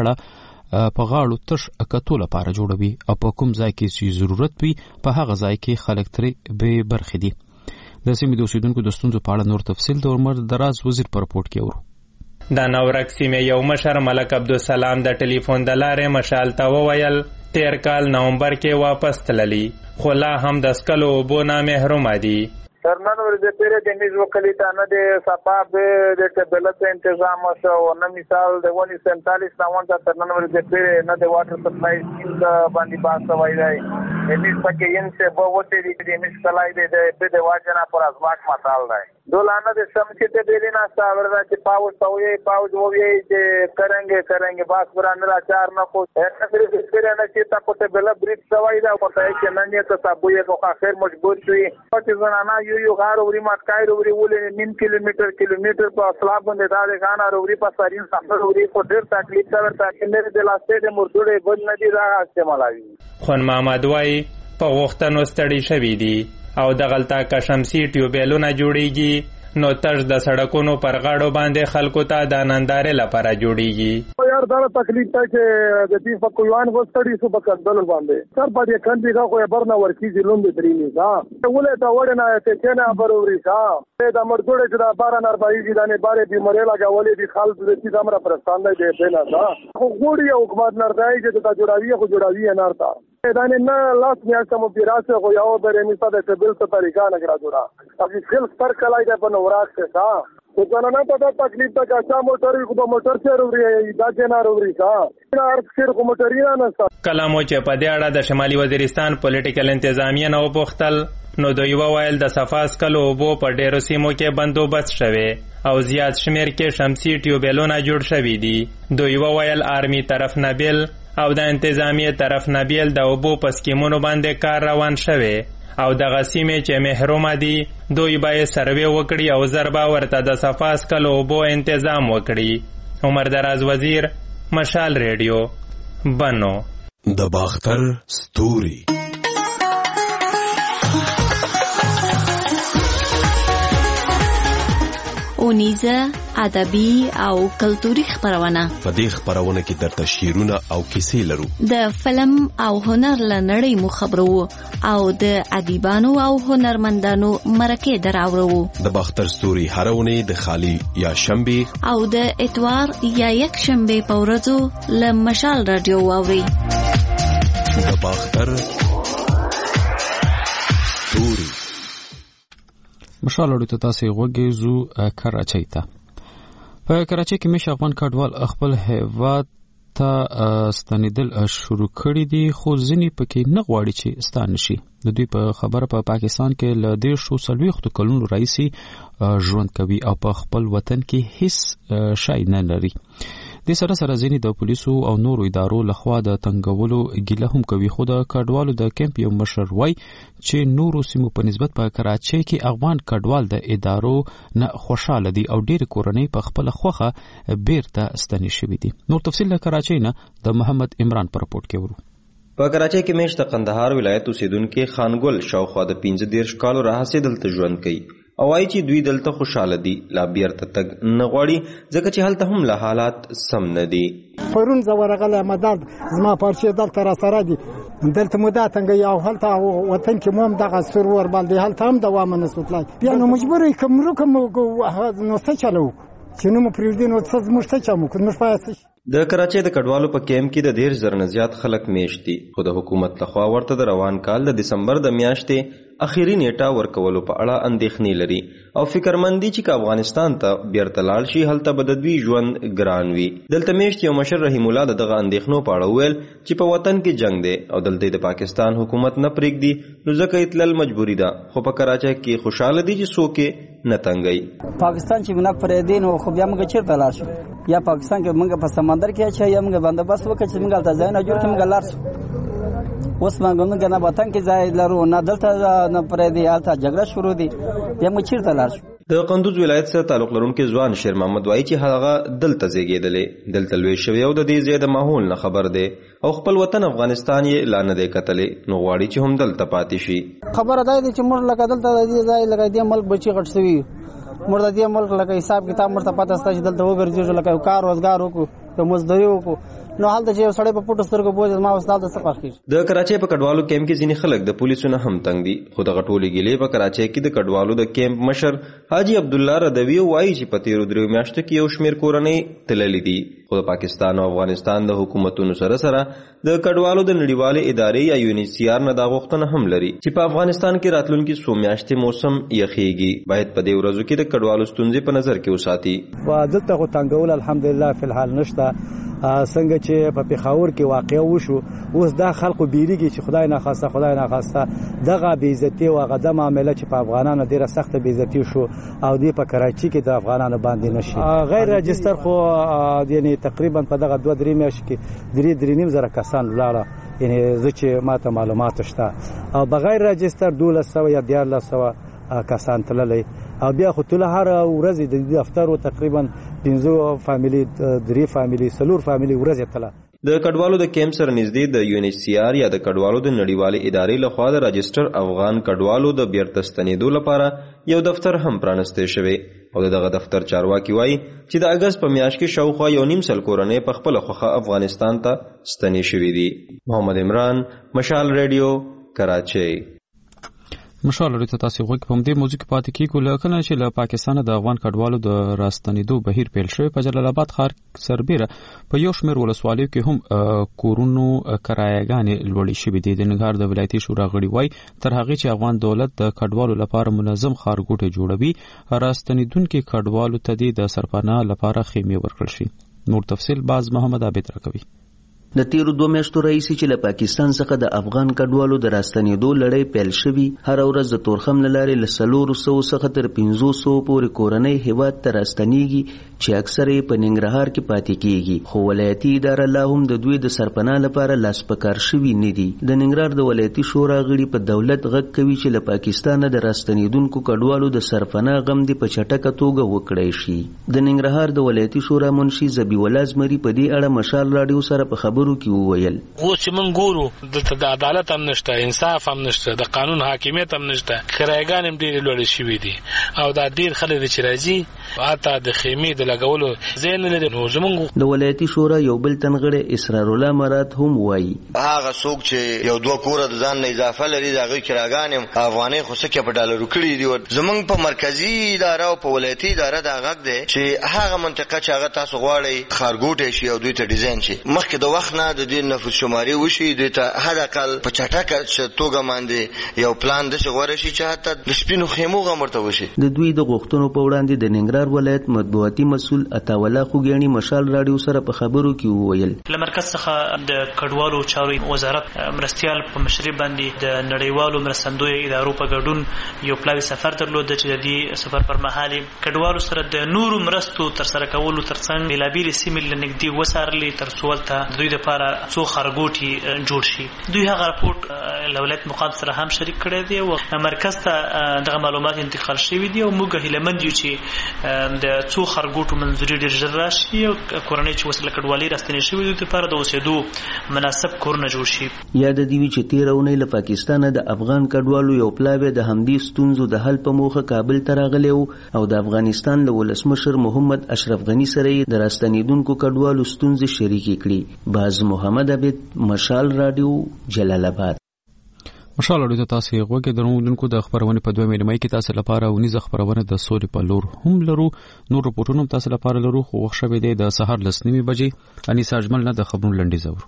غاړه په غاړو تش کتو لپاره جوړوي او په کوم ځای کې چې ضرورت وي په هغه ځای کې خلک ترې بې برخې دي. د سیمې د اوسېدونکو د ستونزو په اړه نور تفصیل د عمر دراز وزیر په رپورټ کې اورو. د نورک سیمې یو مشر ملک عبدالسلام د ټلیفون د لارې مشال ته وویل تیر کال نومبر کې واپس تللی خو لا هم د څښلو اوبو نه محرومه دي. سر نن ورځې پیره د میز وکلی ته نه د صفاب د ټبلت تنظیم شو نه مثال د ونی سینتالیس ناون ته تر نن ورځې پیره نه د واټر سپلای سکیم باندې باسه وای دی امیش پکې ین سے بو وته دي د امیش کلای دی د د واجنا پر ازواج مطال دی دولانه د سمچې ته بیلینا ساوردا چې پاو سوې پاو جوړي چې کرانګي کرانګي باس وران را چار نه کو هڅه کړې چې نه چې تاسو ته بل بریټ سوای دا په تای کې نه نه ته تاسو یې کو اخر مجبور شوي چې زنانا یو یو غار وري مات کای وري ولې نیم کیلومتر کیلومتر په اصلاح باندې دا غانا وري په سارین سفر وري په ډېر تکلیف سره تاکي نه د لاسته د مرګړې بد نه دي راغ استعمالوي. خون محمد وای په وختونو ستړي شوي دي او د غلطه کا شمسي ټیوبیلونه جوړیږي نو تر د سړکونو پر غاړو باندې خلکو ته د نندارې لپاره جوړیږي. یار دا تکلیف ته چې د دې په کویان وستړي سو په کندل باندې سر باندې کندي کا خو برنا ورکی ځلون دي درینی دا ولې دا وړنه ته کنه بروري کا دا مرګوړې چې دا بار نه راځي دا نه بارې بیمارې لګولې دي خالص د دې زمره پرستان دی په نه دا خو ګوړي حکومت نه راځي چې دا جوړاوی خو جوړاوی نه راځي دا نه لاس میاشته مو پیراسه خو یو درې می ستاسو ته بل څه طریقه نه کرا جوړا ابي خل ستر کلای دا په نوراک څه دا خو ځنه نه پتا تکلیف تا کا موټر کو موټر چیروري دا جناروري کا نه ارڅ خیر کو موټرینا نه کلامو چې په دې اړه د شمالي وزیرستان پولیټیکل انتظامیه نو بوختل نو دوی وویل د صفاس کلو اوبو په ډیرو سیمو کې بندوبست شوی او زیات شمیر کې شمسي ټیوبیلونه جوړ شوي دي. دوی وویل آرمی طرف نه بیل او د انتظامیه طرف نه بیل د اوبو په سکیمونو باندې کار روان شوی او دغه سیمې چې محرومه دي دوی باید سروې وکړي او ضربه ورته د صفاس کلو اوبو انتظام وکړي. عمر دراز وزیر، مشال ریډیو، بنو. د باختر ستوري اونیزه، ادبي او کلتوري خبرونه. په دې خبرونه کې درته شعرونه او کیسې لرو. د فلم او هنر لنړۍ مو خبرو او د ادیبانو او هنرمندانو مرکه دراورو. د باختر ستوري هرونه د خالی یا شنبه او د اتوار یا یک شنبه په ورځو له مشال رادیو واوري. د باختر ستوري مشال اړیو ته تاسې غوږی زو کراچۍ ته. په کراچۍ کې مش افغان کډوال خپل هیواد ته ستنیدل شروع کړي دي، خو ځینې پکې نه غواړي چې ستانه شي. د دوی په خبره په پاکستان کې له دیرشو څلوېښتو کلونو راهیسې ژوند کوي او په خپل وطن کې هیڅ شی نه لري. د سره سره ځینې د پولیسو او نورو ادارو لخوا د تنګولو ګیله هم کوي، خو د کډوالو د کیمپ یو مشر وایي چې نورو سیمو په نسبت په کراچۍ کې افغان کډوال د ادارو نه خوشاله دي او ډېرې کورنۍ په خپله خوښه بیرته ستنې شوي دي. نور تفصیل له کراچۍ نه د محمد عمران په رپورټ کې ورو. په کراچۍ کې مېشت د قندهار ولایت اوسیدونکي خانګل شاوخوا د پنځه دېرش کالو راهیسې دلته ژوند کوي او وايي چې دوی دلته خوشاله دي، لا بیرته تګ نه غواړي ځکه چې هلته هم له حالات سم نه دي. پرون زه ورغلی مدد زما پارچې دلته راسره دي، دلته مو دا تنګوي او هلته وطن کې مو هم دغه سرور باندې هلته هم دوام نه سو تلای. بیا نو مجبور یې که مرو که نو څه چلو چې نه مو پرېږدي نو څه زموږ څه چا مو کړو موږ باید د کراچۍ د کډوالو په کیمپ کې د دېرش زره نه زیات خلک میشت دي، خو د حکومت لخوا ورته د روان کال د دسمبر د میاشتې اخیری نیټه ورکولو په اړه اندېښنې لري او فکرمند دي چې افغانستان ته بیرته لاړ شي هلته به د دوی ژوند ګران وي. دلته میشت یو مشر رحیم الله د دغه اندېښنو په اړه وویل چې په وطن کې جنگ دی او دلته د پاکستان حکومت نه پرېږدي نو ځکه یې تلل مجبوري ده، خو په کراچۍ کې خوشحاله دي چې څوک یې نه تنګوي. پاکستان چې موږ پرېږدي نو خو بیا موږ چېرته لاړ شو؟ یا پاکستان کې موږ په سمندر کې اچوي یا موږ بندوبست وکړو چې موږ هلته ځایونه جوړ کړو موږ لاړ شو. اوس موږ نه وطن کې ځای لرو نه دلته نه پرېږدي، هلته جګړه شروع دي، بیا موږ چېرته لاړ شو؟ د قندوز ولایت سره تعلق لرونکي ځوان شیر محمد وایي چې هغه دلته زیږېدلی، دلته لوی شوی او د دې ځای د ماحول نه خبر دی او خپل وطن افغانستان یې لا نه دی کتلی، نو غواړي چې هم دلته پاتې شي. خبره دا ده چې موږ لکه دلته د دې ځای لکه دې ملک بچي غټ سوي موږ د دې ملک لکه حساب کتاب موږ ته پته سته چې دلته وګرځېږو لکه کار روزګار وکړو که مزدوري وکړو، نو هلته چې یو سړی په پټو سترګو بوځي زما اوس دلته څه فرق کېږي. د کراچۍ په کډوالو کیمپ کې ځینې خلک د پولیسو نه هم تنګ دي، خو دغه ټولې ګیلې په کراچۍ کې د کډوالو د کیمپ مشر حاجي عبدالله ردوي وایي چې په تېرو دریو میاشتو کې یو شمېر کورنۍ تللي دي، خو د پاکستان او افغانستان د حکومتونو سره سره د کډوالو د نړیوالې ادارې یا یو ان ایچ سی آر نه دا غوښتنه هم لري چې په افغانستان کې راتلونکي څو میاشتې موسم یخېږي، باید په دې ورځو کې د کډوالو ستونزې په نظر کې وساتي. دلته خو تنګول الحمدلله فی الحال نشته، څنګه چې په پېښور کې واقع وشو اوس دا خلکو بیریږي چې خدای ناخواسته خدای ناخواسته دغه بې عزتي او هغه د معامله چې په افغانانو ډېره سخته بې عزتي شو او دې په کراچۍ کې د افغانانو باندې نشي غیر رجستر، خو یعنې تقریبا په دغه دوه درې میاشتې کې درې درې نیم زره کسان ولاړه، یعنې زه چې ما ته معلومات شته، او بغیر رجستر دولس سوه یا دیارلس سوه کسان تللی، او بیا خو ټوله هر ورځ د دفترو تقریبا پنځه فامیلي درې فامیلي څلور فامیلي ورځې تله. د کډوالو د کیمپ سره نږدې د یو ان ایچ سی آر یا د کډوالو د نړیوالې ادارې لخوا د راجسټر افغان کډوالو د بیرته ستنېدو لپاره یو دفتر هم پرانستی شوی او دغه دفتر چارواکي وایي چې د اګست په میاشت کې شاوخوا یو نیم سل کورنۍ په خپله خوښه افغانستان ته ستنې شوي دي. محمد عمران، مشال ریډیو، کراچۍ. مشال لري ته تاسو غوږ په دې موضوع کې پاتې کیږو، لکه چې له پاکستان د افغان کډوالو د راستنېدو بهیر پیل شوی. په جلال آباد ښار سربیره په یو شمېر ولسوالیو کې هم کورونو کرایهګانې لوړې شوې دي. د ننګرهار د ولایتي شورا غړي وایي تر هغې چې افغان دولت د کډوالو لپاره منظم ښارګوټی جوړوي، راستنېدونکي کډوالو ته دې د سرپناه لپاره خیمې ورکړل شي. نور تفصیل باز محمد عابد راکوي. د تیرو دوه میاشتو راهیسې چې له پاکستان څخه د افغان کډوالو د راستنېدو لړۍ پیل شوي، هره ورځ د تورخم له لارې له څلورو سوو څخه تر پنځو سوو پورې کورنۍ هیواد ته راستنېږي چې اکثره یې په ننګرهار کې پاتې کېږي، خو ولایتي اداره لا هم د دوی د سرپناه لپاره لاس په کار شوي نه دي. د ننګرهار د ولایتي شورا غړي په دولت غږ کوي چې له پاکستانه د راستنېدونکو کډوالو د سرپناه غم دې په چټکه توګه وکړی شي. د ننګرهار د ولایتي شورا منشي ذبیح الله زمري په دې اړه مشال راډیو سره په خبرو کې وویل اوس چې موږ ګورو دلته د عدالت هم نشته، انصاف هم نشته، د قانون حاکمیت هم نشته، کرایهګان هم ډېرې لوړې شوي دي او دا ډېر خلک دي چې راځي حتی د خیمې د لګولو ځای نه لري. نو زموږ د ولایتي شورا یو بل تن غړی اسرار الله مراد هم وایي هغه څوک چې یو دوه کوره د ځان نه اضافه لري د هغوی کراګان هم افغانۍ خو څه کې په ډالرو کړي دي. زموږ په مرکزي اداره او په ولایتي اداره دا غږ دی چې هغه منطقه چې هغه تاسو غواړئ ښارګوټی شي او دوی ته ډیزاین شي، مخکې د وخت وخت نه د دې نفوس شماري وشي دوی ته حد اقل په چټکه توګه باندې یو پلان د غوړه شي چې حتی د سپینو خیمو غمرته وشي. د دوی د غوښتنو په وړاندې د ننګرهار ولایت مطبوعاتي مسؤل عطاوالله خوګیاڼي مشال راډیو سره په خبرو کې وویل له مرکز څخه د کډوالو چارو وزارت مرستيال په مشري باندې د نړیوالو مرستندوی ادارو په ګډون یو پلاوی سفر درلود چې د دې سفر پر مهال کډوالو سره د نورو مرستو تر سره کولو ترڅنګ بېلابېلې سیمې له نږدې وڅارلې تر څو هلته دوی دپاره څو خرګوټي جوړ شي. دوی هغه راپورټ له ولایت مقام سره هم شریک کړی دی او مرکز ته دغه معلومات انتقال شوي دي او موږ هیلهمند یو چې د څو خرګوټو منظوري ډېر ژر راشي او کورنۍ چې اوس له کډوالۍ راستنې شوي دي دپاره د اوسېدو مناسب کورونه جوړ شي. یاد دې وي چې تېره اونۍ له پاکستانه د افغان کډوالو یو پلاوی د همدې ستونزو د حل په موخه کابل ته راغلی و او د افغانستان له ولسمشر محمد اشرف غني سره یې د راستنېدونکو کډوالو ستونزې شریکې کړي. باز محمد عبید مشال راډیو جلال آباد. مشال اړیو ته تاسو یې غوږی درنونکو د خبرونه په دوه مې کې تاسو لپاره ونیزه خبرونه د سولې په لور هم لرو نور رپورټونه تاسو لپاره لرو خو وخت شوه دی د سهار لسنیمه بجې انیس اجمل نه د خبرونو لنډیز اورو.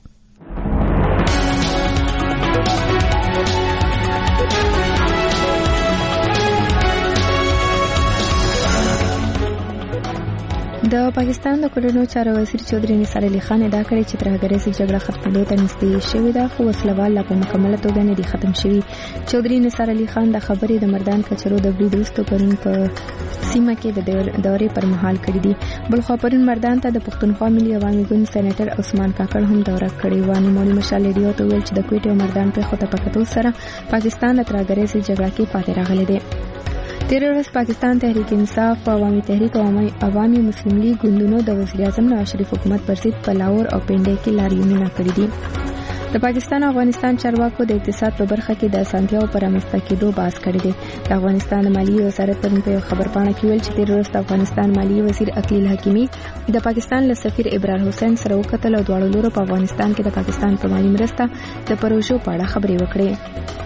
د پاکستان د کډوالو چارو وزیر چودري نثار علي خان دا کړی چې ترهګریزه جګړه ختمېدو ته نږدې شوې ده خو وسلوال لا په مکمله توګه نه دي ختم شوي. چودري نثار علي خان د خبرې د مردان کچرو د برید وروسته پرون په سیمه کې د دورې پر مهال کړې دي. بلخوا پرون مردان ته د پښتونخوا ملي عوامي ګوند سېنیټر عثمان کاکړ هم دوره کړې وه. نوموړي مشال ریډیو ته ویل چې د کوټې او مردان پېښو ته په کتو سره پاکستان د ترهګریزه جګړه کې پاتې راغلی دی. تیر ورځ پاکستان تحریک انصاف او عوامي تحریک او عوامي مسلم لیگ ګوندونو د وزیر اعظم نواز شریف حکومت پر ضد په لاهور او پنډۍ کې لاریونونه کړي دي. د پاکستان او افغانستان چارواکو د اقتصاد په برخه کې د اسانتیاو پر رامنځته کېدو بحث کړی دی. د افغانستان د مالیې وزارت پرون په خبر پاڼه کې ویل چې تیر ورځ د افغانستان مالیې وزیر اقلیل حکیمي د پاکستان له سفیر ابرار حسین سره وکتل او دواړو لورو په افغانستان کې د پاکستان په مالي مرسته د پروژو په اړه خبرې وکړې.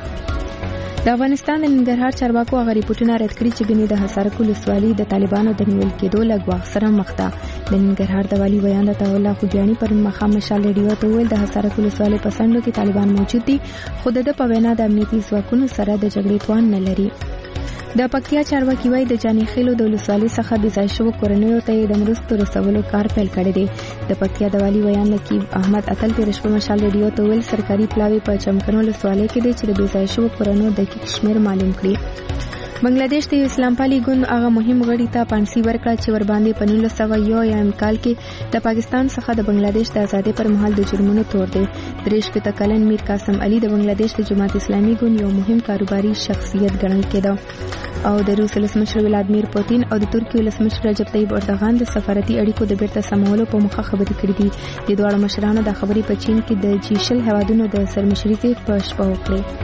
د افغانستان د ننګرهار چارواکو هغه ریپورټونه رد کړي چې ګنې د حصارک ولسوالۍ د طالبانو د نیول کېدو له ګواښ سره مخ ده. د ننګرهار د والي ویان عطاالله خوګیاڼي پرون ماښام مشال ریډیو ته وویل د حصارک ولسوالۍ په څنډو کې طالبان موجود دي خو د ده په وینا د امنیتي ځواکونو سره د جګړې توان نه لري. د پکتیا چارواکي وایي د جاني خیلو د ولسوالۍ څخه بې ځای شوو کورنیو ته یې د مرستو رسولو کار پیل کړی دی. د پکتیا د والي ویان نقیب احمد اتل تېره شپه مشال ریډیو ته ویل سرکاري پلاوی په چمکن ولسوالۍ کې دی چې د بې ځای شوو کورنیو دقیق شمېر معلوم کړي. بنگلاديش د اسلام پالي ګوند هغه مهم غړي ته پانسي ورکړه چې ور باندې په نولس سوه یو یم کال کې د پاکستان څخه د بنگلاديش د ازادۍ پر مهال د جرمونو تور دی. دریش پته کلن میر قاسم علي د بنگلاديش د جماعت اسلامي ګوند یو مهم کاروباري شخصیت ګڼل کېده او د روس ولسمشر ولادمیر پوتین او د ترکیې ولسمشر رجب طیب اردوغان د سفارتي اړیکو د بیرته سمولو په موخه خبرې کړې دي. د دواړو مشرانو د خبرې په چین کې د جی شل هیوادونو د سرمشرۍ په شپه وکړې.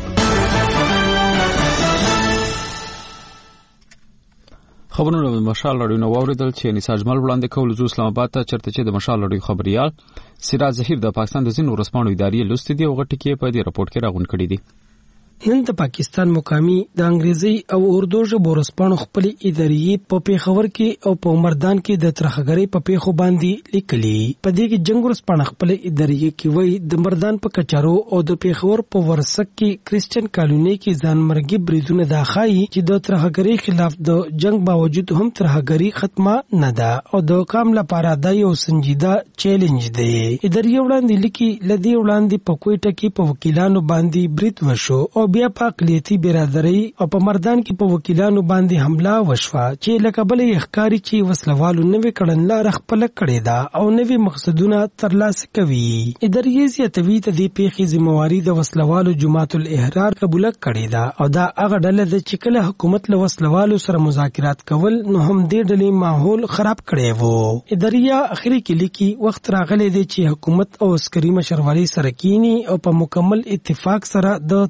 خبرونه د مشال راډیو نو واوریدل چې انیس اجمل وړاندې کول زو اسلام آباد ته چرته چې د مشال راډیو خبريال سراج ظهیر د پاکستان د ځینو ورسپانو ادارې لوستي دی او غټ کې په دې رپورت کې راغون کړی دی. نن د پاکستان مقامی د انګریزي او اردو ژبو ورسپانو خپل ادارې په پیښور کې او په مردان کې د ترخګری په پیښو باندې لیکلي. په دې کې جنگ ورسپانو خپل ادارې کې وایي د مردان په کچارو او د پیښور په ورسک کې کریسچن کالونی کې ځانمرګي بریدونه داخایي چې د ترخګری خلاف د جنگ باوجود هم ترخګری ختمه نه ده او د کام لپاره دا یو سنجیده چیلنج دی. ادارې وړاندې لیکي لدی وړاندې په کوټه کې په وکیلانو باندې برید وشو او بیا په اقلیتي برادرۍ او په مردان کې په وکیلانو باندې حمله وشوه چې لکه بلې ښکاري چې وسلوالو نوې کړنلاره خپله کړې ده او نوې مقصدونه ترلاسه کوي. ادارې زیاتوي ته دې پیښې ذمہواري د وسلوالو جماعت الاحرار قبوله کړې ده او دا هغه ډله ده چې کله حکومت له وسلوالو سره مذاکرات کول نو هم دې ډلې ماحول خراب کړی وو. ادارې اخري کې لیکي وخت راغلی دی چې حکومت او عسکري مشرولۍ سره کینی او په مکمل اتفاق سره د ترهګرۍ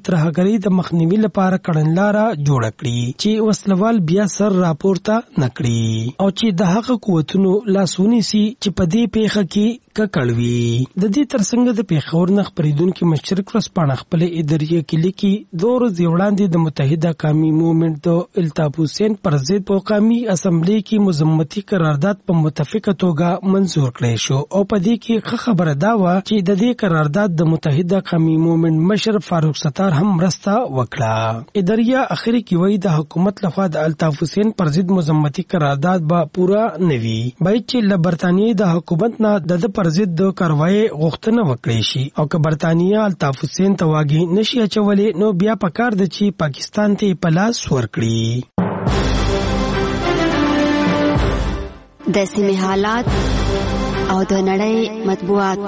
ترهګرۍ د مخنیوي لپاره کړنلاره جوړ کړي چې وسلوال بیا سر راپورته نکړي او چې د هغه قوتونو لاسونی سي چې په دې پیښه کې ککړوي. د دې ترڅنګ د پیښور نه خبرېدونکو مشرک ورسپانه خپل اداریه کې لیکي دوه ورځې وړاندې د متحده قومي موومنټ د الطاف حسین پر ضد په قومي اسمبلی کې مذمتي قرارداد په متفقه توګه منزور کړی شو او په دې کې خبره دا و چې د دې قرارداد د متحده قومي موومنټ مشر فاروق ستار هم مرسته وکړه. اداریه اخري کې وایي د حکومت لخوا د الطاف حسین پر ضد مذمتي قرارداد به پورا نوي باید چې له برتانیې د حکومت نه د پر ضد د کاروایی غوښتنه وکړي شي او که برتانیه الطاف حسین ته واګي نشي اچولې نو بیا پکار د چې پاکستان ته په لاس ورکړي. د سیمې حالات او د نړۍ مطبوعات.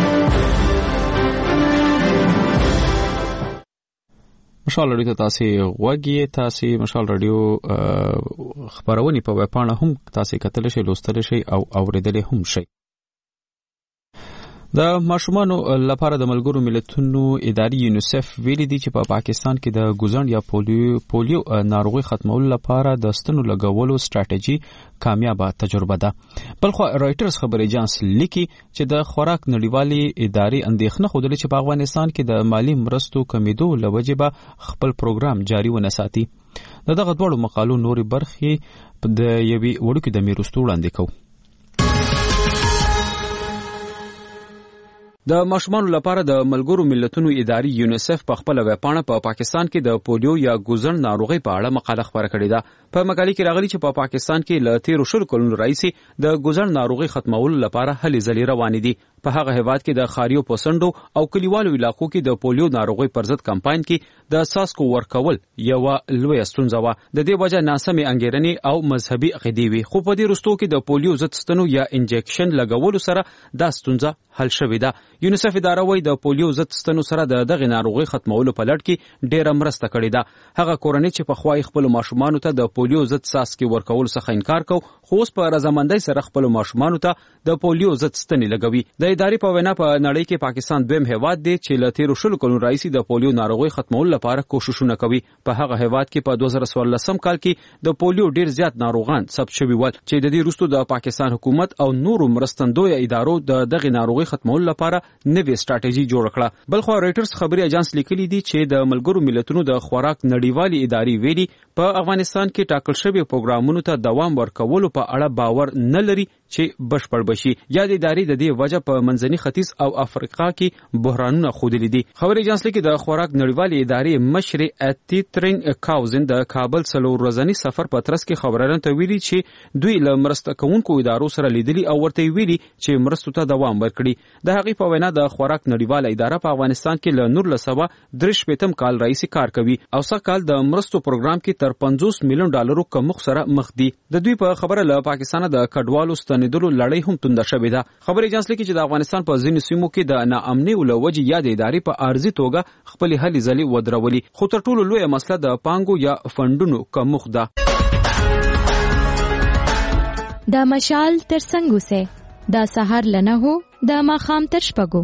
مشال رادیو ته تاسو غوږی تاسو مشال رادیو خبرونه په ویب پاڼه هم تاسو کتل شئ لوستل شئ او اوریدل هم شئ. د ماشومانو لپاره د ملګرو ملتونو ادارې یونیسف ویلي دي چې په پا پاکستان کې د ګوزن یا پولیو پولیو ناروغي ختمولو لپاره د ستنو لګولو ستراتیژي کامیابه تجربه ده. بلخو رایټرز خبري اژانس لیکي چې د خوراک نړیوالې ادارې اندېښنه خوده چې په افغانستان کې د مالی مرستو کمیدو لوجه به خپل پروګرام جاری ونساتي. دغه دوړو مقالو نوري برخې د یوي وړوکی د میروستو وړاندې کوي. د ماشومانو لپاره د ملګرو ملتونو ادارې یونیسف په خپل ویبپاڼه په پاکستان کې د پولیو یا ګوزن ناروغي په اړه مقاله خبره کړې ده. په مقالې کې راغلي چې په پا پاکستان کې له تیرو شلو کلونو راهیسې د ګوزن ناروغي ختمولو لپاره هلې ځلې روانې دي. په هغه هیواد کې د خاریو پسندو او کلیوالو علاقو کې د پولیو ناروغي پر ضد کمپاین کې د ساسکو ورکول یو لوی ستونزه و. د دې وجه ناسمې انګیرنې او مذهبي عقیدې وي. خو په دې وروستو کې د پولیو ضد ستنو یا انجکشن لګولو سره دا ستونزه حل شوې ده. یونیسف اداره وايي د پولیو ضد ستنو سره د دغه ناروغي ختمولو په لړ کې ډېره مرسته کړې ده. هغه کورنۍ چې په خوای خپل ماشومانو ته د پولیو ضد ساسکي ورکول څخه انکار کو خو اوس په رضامندۍ سره خپل ماشومانو ته د پولیو ضد ستنې لګوي. د ادارې په وینا په نړۍ کې پاکستان دویم هیواد دی چې له تیرو شلو کلونو راهیسې د پولیو ناروغي ختمولو لپاره کوششونه کوي. په هغه هیواد کې په دوه زره څوارلسم کال کې د پولیو ډیر زیات ناروغان ثبت شوي ول چې د دې وروسته د پاکستان حکومت او نورو مرستندوی ادارو د دغه ناروغي ختمولو لپاره نوې ستراتیژي جوړ کړه. بلخو رایټرز خبري اژانس لیکلي دي چې د ملګرو ملتونو د خوراک نړیوالې ادارې ویلي په افغانستان کې ټاکل شوی پروګرامونو ته دوام ورکولو په اړه باور نه لري چې بشپړ بشي. یا د ادارې د دې وجه په منځني ختیځ او افریقا کې بحرانونه خودلې دي. خبري اژانس لیکي د خوراک نړیوالې ادارې مشر اتیترینګ کاوزن د کابل څلور ورځني سفر په ترڅ کې خبرانه ته ویلي چې دوی له مرسته کوونکو ادارو سره لیدلي او ورته ویلي چې مرستو ته دوام ورکړي. د هغې په وینا د خوراک نړیواله اداره په افغانستان کې له نور لسبه درې شپېتم کال راهیسې کار کوي او سږ کال د مرستو پروګرام کې تر پنځوس میلیون ډالرو کمښت سره مخ دي. د دوی په خبره له پاکستان د کډوالو ستنېدلو لړۍ هم تونده شوې ده. خبري اژانس لیکي چې د افغانستان په ځینو سیمو کې د ناامنۍ له وجې یا د ادارې په عارضي توګه خپلې هلې ځلې ودرولي. خو تر ټولو لویه مسله د پانګو یا فنډونو کمښت ده. دا مشال تر څنګه سه دا سحر لنه هو دا ماخام تر شپږو.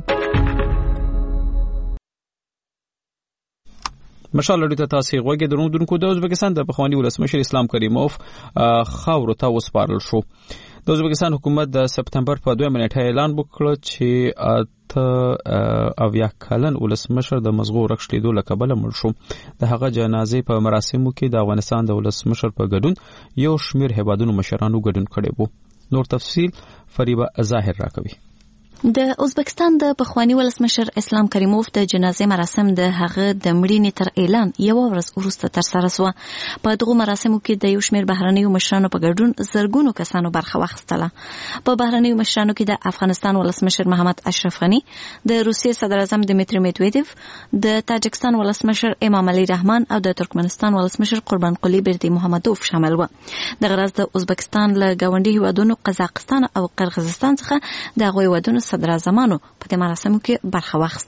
مشال لري ته تاسو غوږی درنونکو د ازبکستان د پخوانی ولسمشر اسلام کریموف خاورو ته وسپارل شو. د ازبکستان حکومت د سپتمبر په دوه منټه اعلان وکړ چې ته اویا کلن ولسمشر د مزغو رښتېدو لکبل مړ شو. د هغه جنازې په مراسمو کې د افغانستان د ولسمشر په ګډون یو شمیر هیوادونو مشرانو ګډون کړي وو. نور تفصیل فریبه ظاهر راکوي. د ازبکستان د پخوانی ولسمشر اسلام کریموف د جنازې مراسم د هغه د مړینې تر اعلان یو ورځ وروسته ترسره شو. په دغه مراسمو کې د یو شمېر بهرنیو مشرانو په ګډون زرګونو کسانو برخه واخیستله. په بهرنیو مشرانو کې د افغانستان ولسمشر محمد اشرف غنی، د روسیې صدر اعظم دمیتری میدویدف، د تاجکستان ولسمشر امام علی رحمان او د ترکمنستان ولسمشر قربانقلی بردی محمدوف شامل و. دغه ورځ د ازبکستان له ګاونډي هیوادونو قزاقستان او قرغیزستان څخه د هغوی هیوادونو صدر اعظمانو په دې مراسمو کې برخه واخیسته.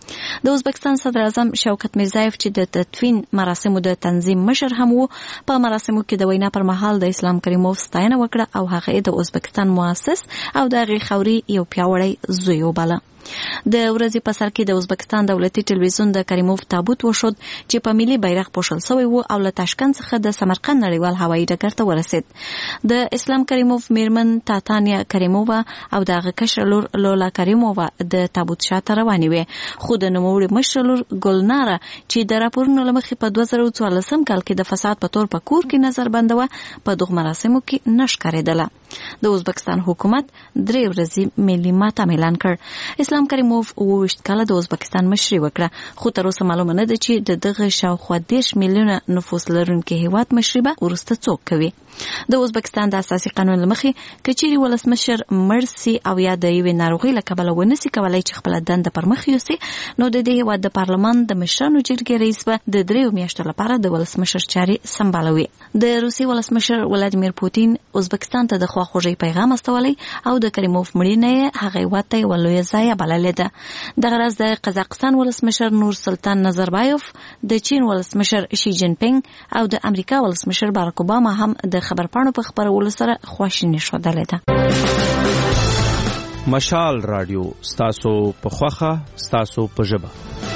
د ازبکستان صدر اعظم شوکت میرزایف چې د تدفین مراسمو د تنظیم مشر هم وو په مراسمو کې د وینا پر مهال د اسلام کریموف ستاینه وکړه او هغه د ازبکستان مؤسس او د هغې خوري یو پیاوړی زوی وباله. د ورځې په سر کې د ازبکستان دولتي ټلویزیون د کریموف تابوت وشود چې په ملي بیرغ پوښل شوی و او له تاشکند څخه د سمرقند نړیوال هوایي ډګر ته ورسید. د اسلام کریموف میرمن تاتانیا کریمووا او د هغه کشر لور لولا کریمووا د تابوت شاته روانې وې، خو د نوموړي مشر لور ګلناره چې د راپورونو له مخې په دوه زره څوارلسم کال کې د فساد په تور په کور کې نظر بندوه په دغه مراسمو کې نه ښکارېدله. د ازبکستان حکومت درې ورځې ملي ماتم اعلان کړ. اسلام کریموف اوویشت کاله د ازبکستان مشري وکړه، خو تر اوسه معلومه نه ده چې د دغه شاوخوا دېرش میلیونه نفوس لرونکي هیواد مشري به وروسته څوک کوي. د ازبکستان د اساسي قانون له مخې که چیرې ولسمشر مړ سي او یا د یوې ناروغۍ له کبله ونسي کولی چې خپله دنده پر مخ یوسي، نو د دې هیواد د پارلمان د مشرانو جرګې رئیس به د دریو میاشتو لپاره د ولسمشر چارې سمبالوي. د روسیې ولسمشر ولادیمیر پوتین ازبکستان ته د خواخوږۍ پیغام استولی او د کریموف مړینه یې هغه هیواد ته یوه لویه ضایعه بللې ده. دغه راز د قزاقستان ولسمشر نور سلطان نظربایوف، د چین ولسمشر شي جین پینګ او د امریکا ولسمشر بارک اوباما هم د خبرپاڼو په خپرولو سره خواشیني ښودلې ده. مشال رادیو ستاسو په خوخه ستاسو په ژبه.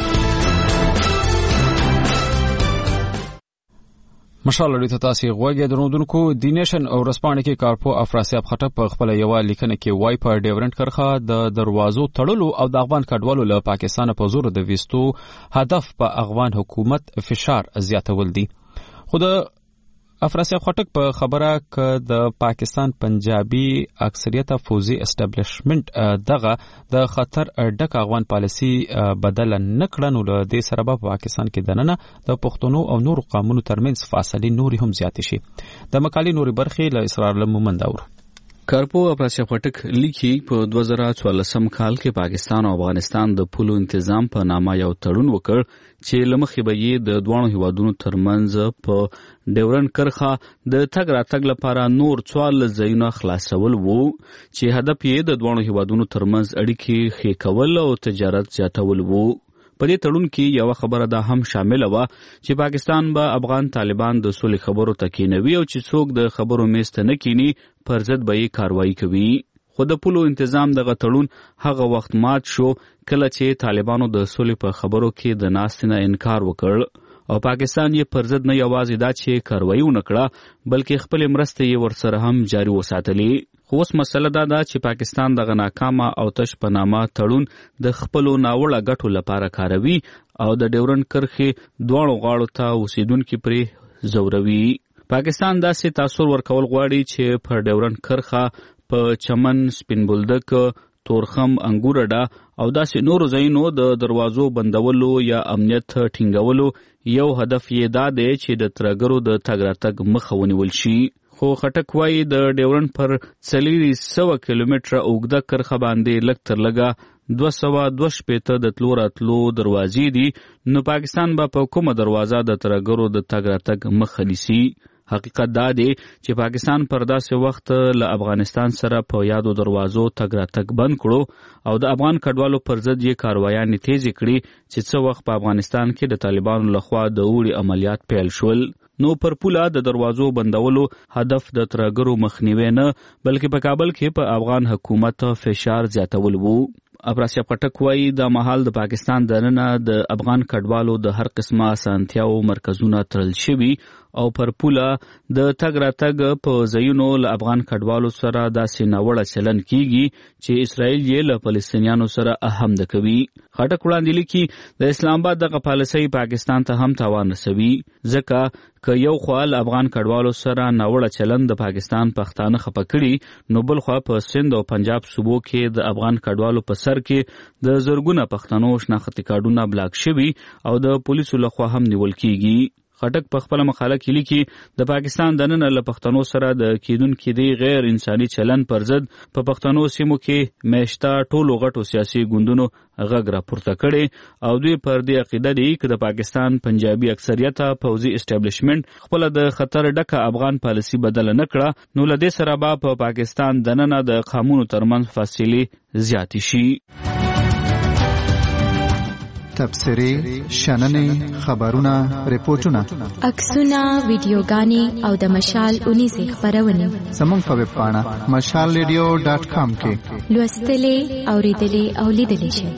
مشال لري ته تاسو غوږی درنودونکو. دی نیشن او رسپانه کې کارپو افراسیاب خټک په خپل یو لیکنه کې وای په ډیورنت کرخه د دروازو تړلو او د افغان کډوالو له پاکستان په زور د وستو هدف په افغان حکومت فشار زیاتول دي. خو د افراسیاب خټک په خبره ک د پاکستان پنجابي اکثریت فوزي اسټابلیشمنت دغه د خطر ډک افغان پالیسی بدل نه کړنو له دې سره په پاکستان کې دننه د پښتنو او نورو قومونو ترمنځ فاصله نوري هم زیات شي. د مقالې نوري برخې له اسرار لمومند اور کارپو افراسیاب خټک لیکي په دوه زره څوارلسم کال کې پاکستان او افغانستان د پولو تنظیم په نامه یو تړون وکړ چې لمخې به یې د دوه هیوادونو ترمنځ په ډیورن کرخه د تګ راتګ لپاره نور څوارلس ځایونه خلاصول وو چې هدف یې د دوه هیوادونو ترمنځ اړیکې ښې کول او تجارت زیاتول وو. په دې تړون کې یو خبره دا هم شامل و چې پاکستان به افغان طالبان د سولې خبرو تکینوي او چې څوک د خبرو میز ته نه کینی پر ضد به یې کاروایی کوي. خو د پولو تنظیم دغه تړون هغه وخت مات شو کله چې طالبانو د سولې په خبرو کې د ناستې نه انکار وکړ او پاکستان یې پر ضد نه یوازې دا چې کاروایی ونه کړه بلکې خپل مرستې یې ورسره هم جاري وساتلې. خو اوس مسله دا ده چې پاکستان دغه ناکامه او تش په نامه تړون د خپلو ناوړه ګټو لپاره کاروي او د ډیورن کرښې دواړو غاړو ته اوسیدونکي پرې ځوروي. پاکستان داسې تاثر ورکول غواړي چې په ډیورن کرښه په چمن، سپین بولدک، تورخم، انګورډا او داسې نورو ځایونو د دروازو بندولو یا امنیت ټینګولو یو هدف یې دا دی چې د ترګرو د تګ راتګ مخه ونیول شي. خو خټک وایي د ډیورن پر څلور سوه کیلومتره اوږده کرښه باندې لږ تر لږه دوه سوه دوه شپېته د تلو راتلو دروازې دي، نو پاکستان به په کومه دروازه د ترګرو د تګ راتګ مخه نیسي. حقیقت دا دی چې پاکستان پر داسې وخت له افغانستان سره په یادو دروازو تګ راتګ بند کړو او د افغان کډوالو پر ضد یې کاروایانې تیزې کړي چې څه وخت په افغانستان کې د طالبانو لخوا د اوړي عملیات پیل شول. نو پر پوله د دروازو بندولو هدف د ترګرو مخنیوي نه بلکې په کابل کې په افغان حکومت فشار زیاتول وو. افراسیاب خټک وایي دا مهال د پاکستان دننه د افغان کډوالو د هر قسمه اسانتیاو مرکزونه تړل شوي او پر پوله د تګ راتګ په ځایونو له افغان کډوالو سره داسې ناوړه چلن کیږي چې اسرائیل یې له فلسطینیانو سره احمد کوي. خټک وړاندې لیکي د اسلام آباد دغه پالیسۍ پاکستان ته هم تاوان رسوي ځکه که یو خوا له افغان کډوالو سره ناوړه چلن د پاکستان پښتانه خفه کړي نو بل خوا په سند او پنجاب صوبو کې د افغان کډوالو په سر کې د زرګونه پښتنو شناختي کارډونه بلاک شوي او د پولیسو لخوا هم نیول کیږي. خټک په خپل مقاله کې لیکي د پاکستان دننه له پښتنو سره د کیدونکو دی غیر انساني چلن پر ضد په پښتنو سیمو کې میشته ټولو غټو سیاسي ګوندونو غږ راپورته کړي او دوی پر دې عقیده دي چې د پاکستان پنجابي اکثریت پوځي اسټابلیشمنت خپل د خطر ډکه افغان پالیسی بدل نه کړه نو له دې سره به په پاکستان دننه د قومونو ترمنځ فاصله زیات شي. تبصرې، شننې، خبرونه، ریپورتونه، عکسونه، ویډیوګانې او د مشال اونیزې خپرونې زموږ په ویب پاڼه مشال ریډیو ډاټ کام کې لوستلې، اوریدلې او لیدلې شئ.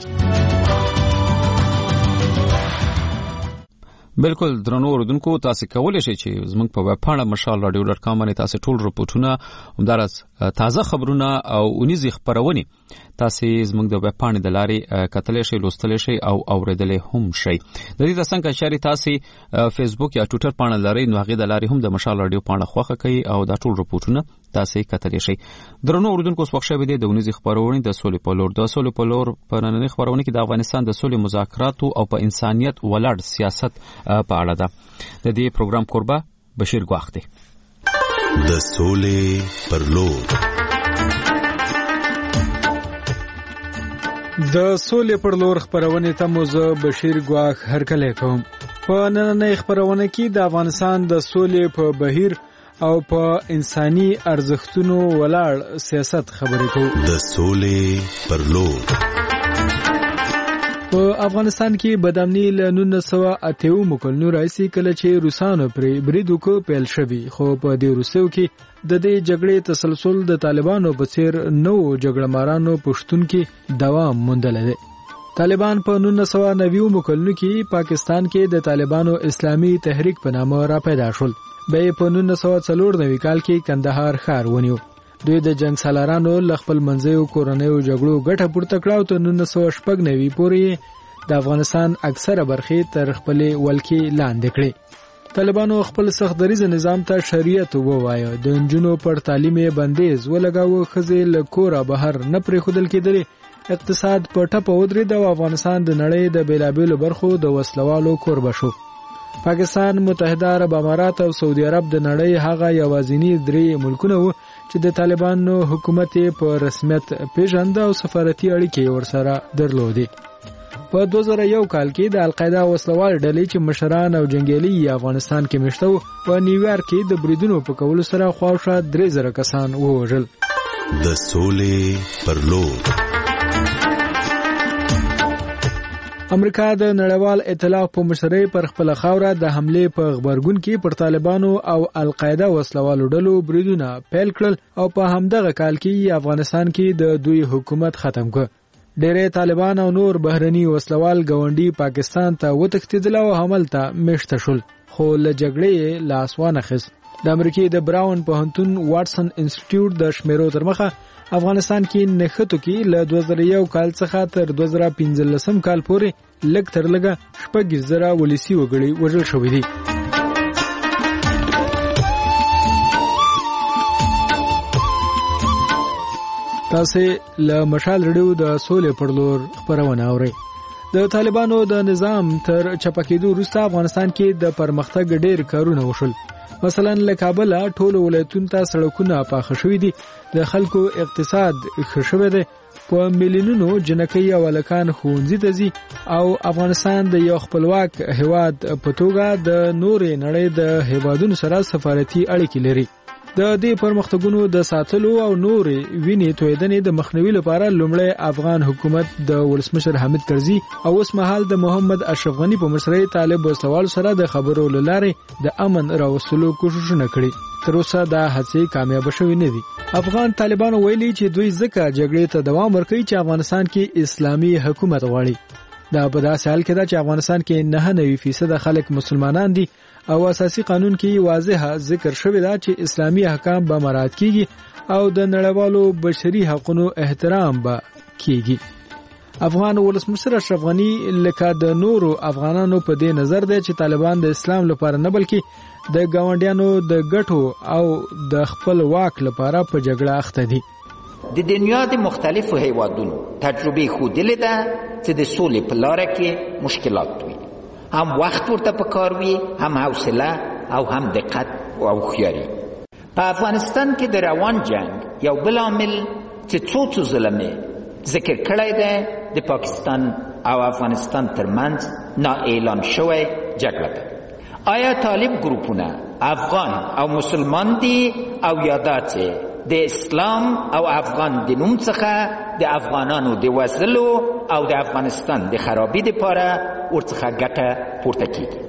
بالکل درنو اوردونکو، تاسو کولی شئ چې زموږ په ویب پاڼه مشال رادیو ډاټ کام باندې تاسو ټول رپورټونه، همدارس تازه خبرونه او اونیزې خبرونه تاسو زموږ د ویب پاڼې د لارې کتلی شئ، لوستلی شئ او اوریدلی هم شئ. د دې ترڅنګ که چېرې تاسو فیسبوک یا ټویټر پاڼه لرئ نو هغې د لارې هم د مشال رادیو پاڼه خوښه کوئ او دا ټول رپورټونه تاسو کتلی شئ. درنو اوریدونکو، اوس وخت شوی دی د اونیزې خبرونې د سولې په لور. د سولې په لور په نننۍ خبرونه کې د افغانستان د سولې مذاکراتو او په انسانیت ولاړ سیاست په اړه ده. د دې پروګرام کوربه بشیر ګواخ دی. د سولې پر لور. د سولې پر لور خبرونه ته مو زه بشیر ګواخ هرکلی کوم. په نننۍ خبرونه کې د افغانستان د سولې په بهیر او په انساني ارزښتونو ولاړ سیاست خبرې کوو. د سولې پر لور. په افغانستان کې بدامني له نولس سوه اته اویا کلونو راهیسې کله چې روسانو پرې برید وکړ پیل شوی، خو په دې وروستیو کې د دې جګړې تسلسل د طالبانو په څیر نوو جګړه مارانو په شتون کې دوام موندلی دی. طالبان په نولس سوه نوي اویا کلونو کې پاکستان کې د طالبانو اسلامي تحریک په نامه را پیدا شول. بیا په نولس سوه څلور نوي کال کې کندهار ښار ونیو. دوی د جنگ سالارانو له خپل منځیو کورنیو جګړو ګټه پورته کړه او تر نولس سوه شپږ نوي پورې د افغانستان اکثره برخې تر خپلې ولکې لاندې کړې. طالبانو خپل سخت دریځ نظام ته شریعت ووایه، د نجونو پر تعلیم یې بندیز ولګاوه، ښځې له کوره بهر نه پرېښودل کېدلې، اقتصاد په ټپه ودرېد او افغانستان د نړۍ د بېلابېلو برخو د وسلوالو کوربه شو. پاکستان، متحده عرب امارات او سعودي عرب د نړۍ هغه یوازینی درې ملکونه وو چې د طالبانو حکومت په رسمیت پیژنده او سفارتي اړیکې ورسره درلودې. په دوه زره یو کال کې د القاعده وسلوال ډلې چې مشران او جنګیالي افغانستان کې مشته وو په نیویارک کې د بریدونو په کولو سره خواوشا درې زره کسان ووژل. د سولې پر لور. امریکا د نړیوال ائتلاف په مشرۍ پر خپل خاوره د حمله په خبرګون کې پر طالبانو او القاعده وسلوالو ډلو بریدونه پیل کړل او په همدغه کال کې افغانستان کې د دوی حکومت ختم کړ. ډېری طالبان او نور بهرني وسلوال ګاونډي پاکستان ته وتښتېدل او حمل ته میشته شول، خو له جګړې لاس وانخیست. د امریکې د براون پوهنتون واټسن انسټیټیوټ د شمیرو تر مخه افغانستان کې نښتو کې له دوه زره یو کال څخه تر دوه زره پنځلسم کال پورې لږ تر لږه شپږ زره ولسي وګړي وژل شوي دي. تاسو له مشال رډیو د سولې پر لور خبرونه اورئ. د طالبانو د نظام تر چپکېدو وروسته افغانستان کې د پرمختګ ډېر کارونه وشول. مثلا له کابل ټولو ولایتونو ته سړکونه پاخه شوي دي، د خلکو اقتصاد ښه شوی دی، په میلیونونو جنکۍ او هلکان ښوونځي ته ځي او افغانستان د یو خپلواک هیواد په توګه د نورې نړۍ د هیوادونو سره سفارتي اړیکې لري. د دې پرمختګونو د ساتلو او نورې وینې تویدنې د مخنیوي لپاره لومړی افغان حکومت د ولسمشر حامد کرزي او اوس مهال د محمد اشرف غني په مشرۍ طالب وسلوال سره د خبرو له لارې د امن راوستلو کوښښونه کړي. تر اوسه دا هڅې کامیاب شوې نه دي. افغان طالبانو ویلي چې دوی ځکه جګړې ته دوام ورکوي چې افغانستان کې اسلامي حکومت غواړي. دا په داسې حال کې ده چې افغانستان کې نه نوي فیصد خلک مسلمانان دي او اساسي قانون کې واضح ذکر شوی ده چې اسلامي احکام به مراعات کیږي او د نړیوالو بشري حقوقو احترام به کیږي. افغان ولسمشر اشرف غني لکه د نورو افغانانو په دې نظر دی چې طالبان د اسلام لپاره نه بلکې د ګاونډیانو د ګټو او د خپل واک لپاره په جګړه اخته دي. د دنیا د مختلفو هیوادونو تجربه ښودلې ده چې د سولې په لاره کې مشکلات وي، هم وخت ورته پکار وي، هم حوصله او هم دقت او هوښیاري. په افغانستان کې د روان جنگ یو بل عامل چې څو څو ځله ذکر کړی دی د پاکستان او افغانستان ترمنځ نا اعلان شوی جګړه ده. آیا طالب ګروپونه افغان او مسلمان دي او یا دا چې د اسلام او افغان د نوم څخه د افغانانو د وژلو او د افغانستان د خرابي لپاره ورڅخه ګټه پورته کیږي.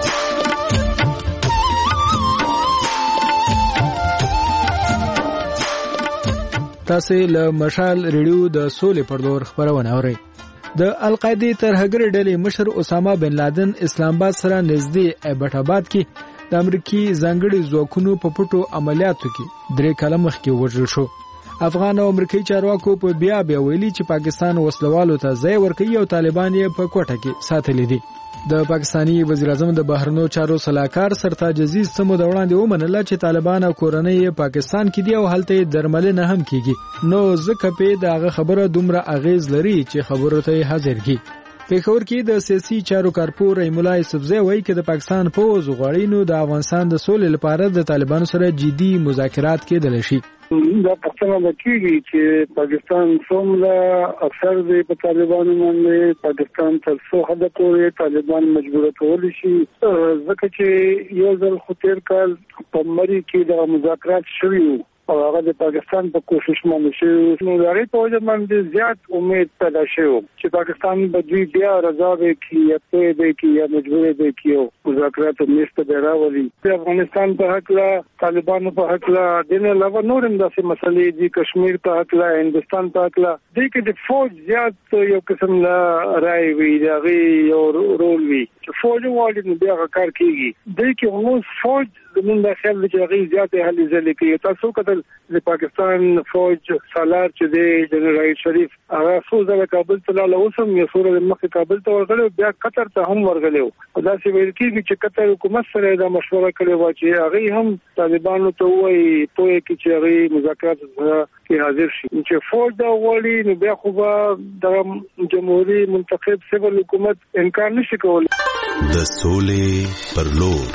تاسو له مشال ریډیو د سولې پر لور خبرونه اورئ. د القاعده ترهګر ډلې مشر اسامه بن لادن اسلام آباد سره نږدې ایبټ آباد کې د امریکای ځانګړي ځواکونو په پټو عملیاتو کې درې کاله مخکې وژل شو. افغان او امریکایي چارواکو په بیا بیا ویلي چې پاکستان وسلوالو ته ځای ورکوي او طالبان یې په کوټه کې ساتلي دي. د پاکستاني وزیر اعظم د بهرنیو چارو صلاحکار سرتاج عزیز سمو د وړاندې ومنله چې طالبان او کورنۍ پاکستان کې دي او هلته درملنه هم کیږي. نو ځکه په دغه خبره دومره اغیز لري چې خبرو ته حاضر کی. پېښور کې د سیاسي چارو کارپور ایمولا یوسفزی وایي چې د پاکستان پوز غواړي نو د افغانستان د سولې لپاره د طالبانو سره جدي مذاکرات کېدل شي. دا پښتنه د کیږي چې پاکستان څومره اثر دی په طالبانو باندې، پاکستان تر څو حد پورې طالبان مجبور کول شي. ځکه چې یو ځل خو تیر کال په مری کې د مذاکرات شوي او هغه د پاکستان په کوشش باندې شوی، نو هغه په وجه باندې زیات امید پیدا شوی چې پاکستان به دوی بیا رضا وکړي یا په دې کې یا مجبور دي کې مذاکرات مست به راولي. په افغانستان په حق لا طالبانو په حق لا د نه علاوه نور هم داسې مسلې دي، کشمیر په حق لا، هندستان په حق لا، دې کې د فوج زیات یو قسم لا راي وي، دغه یو رول وي چې فوج واړي نو بیا کار کوي. دې کې نو فوج زمون داخل چې هغه زیات هلي ځلې کوي. تاسو کتل د پاکستان فوج سالار چې دی جنرال شریف هغه څو ځله کابل ته لاله اوسم یو سور د مخ کابل ته ورغلو، بیا قطر ته هم ورغلو. دا چې ویل کېږي چې قطر حکومت سره دا مشوره کړې و چې هغه هم طالبانو ته وایي پوهه کې چې هغه مذاکرات کې حاضر شي. چې فوج دا وړي نو بیا خو به د جمهوریت منتخب سیول حکومت انکار نشي کولای. د سولې پر لور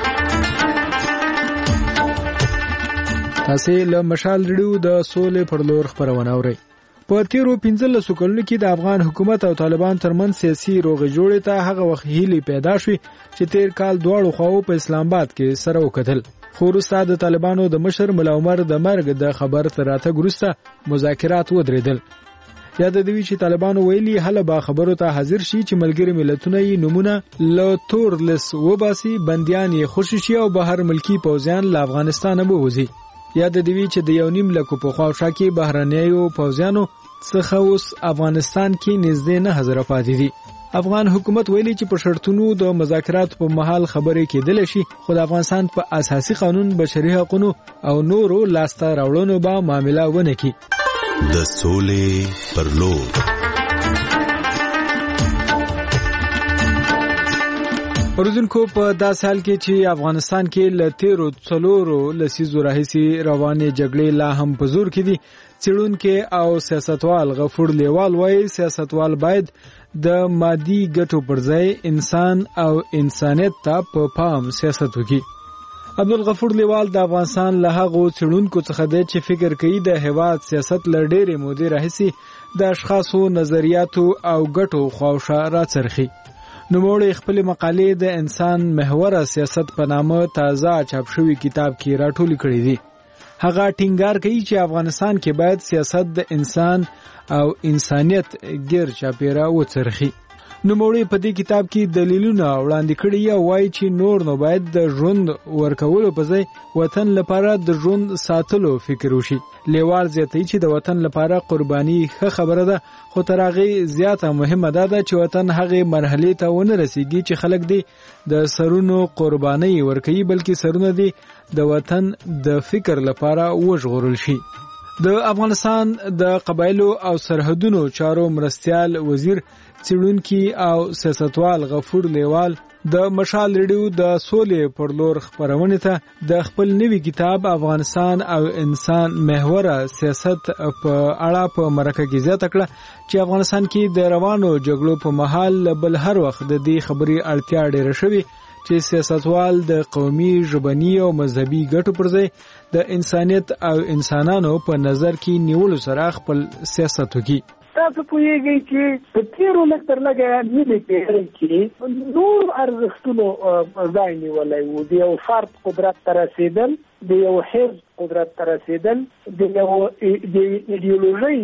تاسو له مشال ریډیو د سولې پر لور خبرونه اورئ. په تیرو پنځلسو کلونو کې د افغان حکومت او طالبان ترمنځ سیاسي روغې جوړې ته هغه وخت هیلې پیدا شوې چې تیر کال دواړو خواو په اسلام آباد کې سره وکتل. خو وروسته د طالبانو د مشر ملا عمر د مرګ د خبر تر راتګ وروسته مذاکرات ودرېدل. یاد دی چې طالبانو ویلي هله با خبرو ته حاضر شي چې ملګری ملتونه یې نمونه له تور لس وباسي، بنديان یې خوشي شي او بهر ملکی پوځیان له افغانستان ووځي. یاد دی چې د یو نیم لکو په خواوشا کې بهرنیو پوځیانو څخه اوس افغانستان کې نږدې نه هزار پاتې دي. افغان حکومت ویلي چې په شرطونو د مذاکرات په محل خبرې کېدل شي، خو د افغانستان په اساسي قانون، بشري حقوقو او نورو لاسته راوړنو به معاملې ونه کړي. د سولې پر لور اوریدونکو په داسې حال کې چې افغانستان کې له تیرو څلورو لسیزو راهیسې روانې جګړې لا هم په زور کې دي، څېړونکي او سیاستوال غفور لیوال وایي سیاستوال باید د مادي ګټو پر ځای انسان او انسانیت ته په پام سیاست وکړي. عبدالغفور لیوال د افغانستان له هغو څېړونکو څخه دی چې فکر کوي د هېواد سیاست له ډېرې مودې راهیسې د اشخاصو نظریاتو او ګټو خواوشا راڅرخي. نوموړی خپل مقالې د انسان محوره سیاست په نامه تازه چاپ شوی کتاب کې راټولې کړې دي. هغه ټینګار کوي چې افغانستان کې باید سیاست د انسان او انسانیت ګیر چاپیره وڅرخي. نوموړی په دې کتاب کې دلیلونه وړاندې کړي او وایي چې نور نو باید د ژوند ورکولو په ځای وطن لپاره د ژوند ساتلو فکر وشي. لیوال زیاتوي چې د وطن لپاره قرباني ښه خبره ده، خو تر هغې زیاته مهمه دا ده چې وطن هغې مرحلې ته ونه رسیږي چې خلک دې د سرونو قرباني ورکوي، بلکې سرونه دې د وطن د فکر لپاره وژغورل شي. د افغانستان د قبایلو او سرحدونو چارو مرستیال وزیر څېړونکي او سیاستوال غفور لیوال د مشال ریډیو د سولې پر لور خبرونه ته د خپل نوي کتاب افغانستان او انسان محوره سیاست په اړه په مرکه کې زیاته کړه چې افغانستان کې د روانو جګړو په مهال بل هر وخت د دې خبرې اړتیا ډېره شوې چې سیاستوال د قومي، ژبني او مذهبي ګټو پر ځای د انسانیت او انسانانو په نظر کې نیولو سره خپل سیاست وکړي. تاسو پوهیږئ چې په تیرو لږ تر لږه نیمې پېړۍ کې نور ارزښتونو ځای نیولی و، د یو فرد قدرت ته رسېدل د یو حزب قدرت ته رسیدل د یو د ایدیولوژي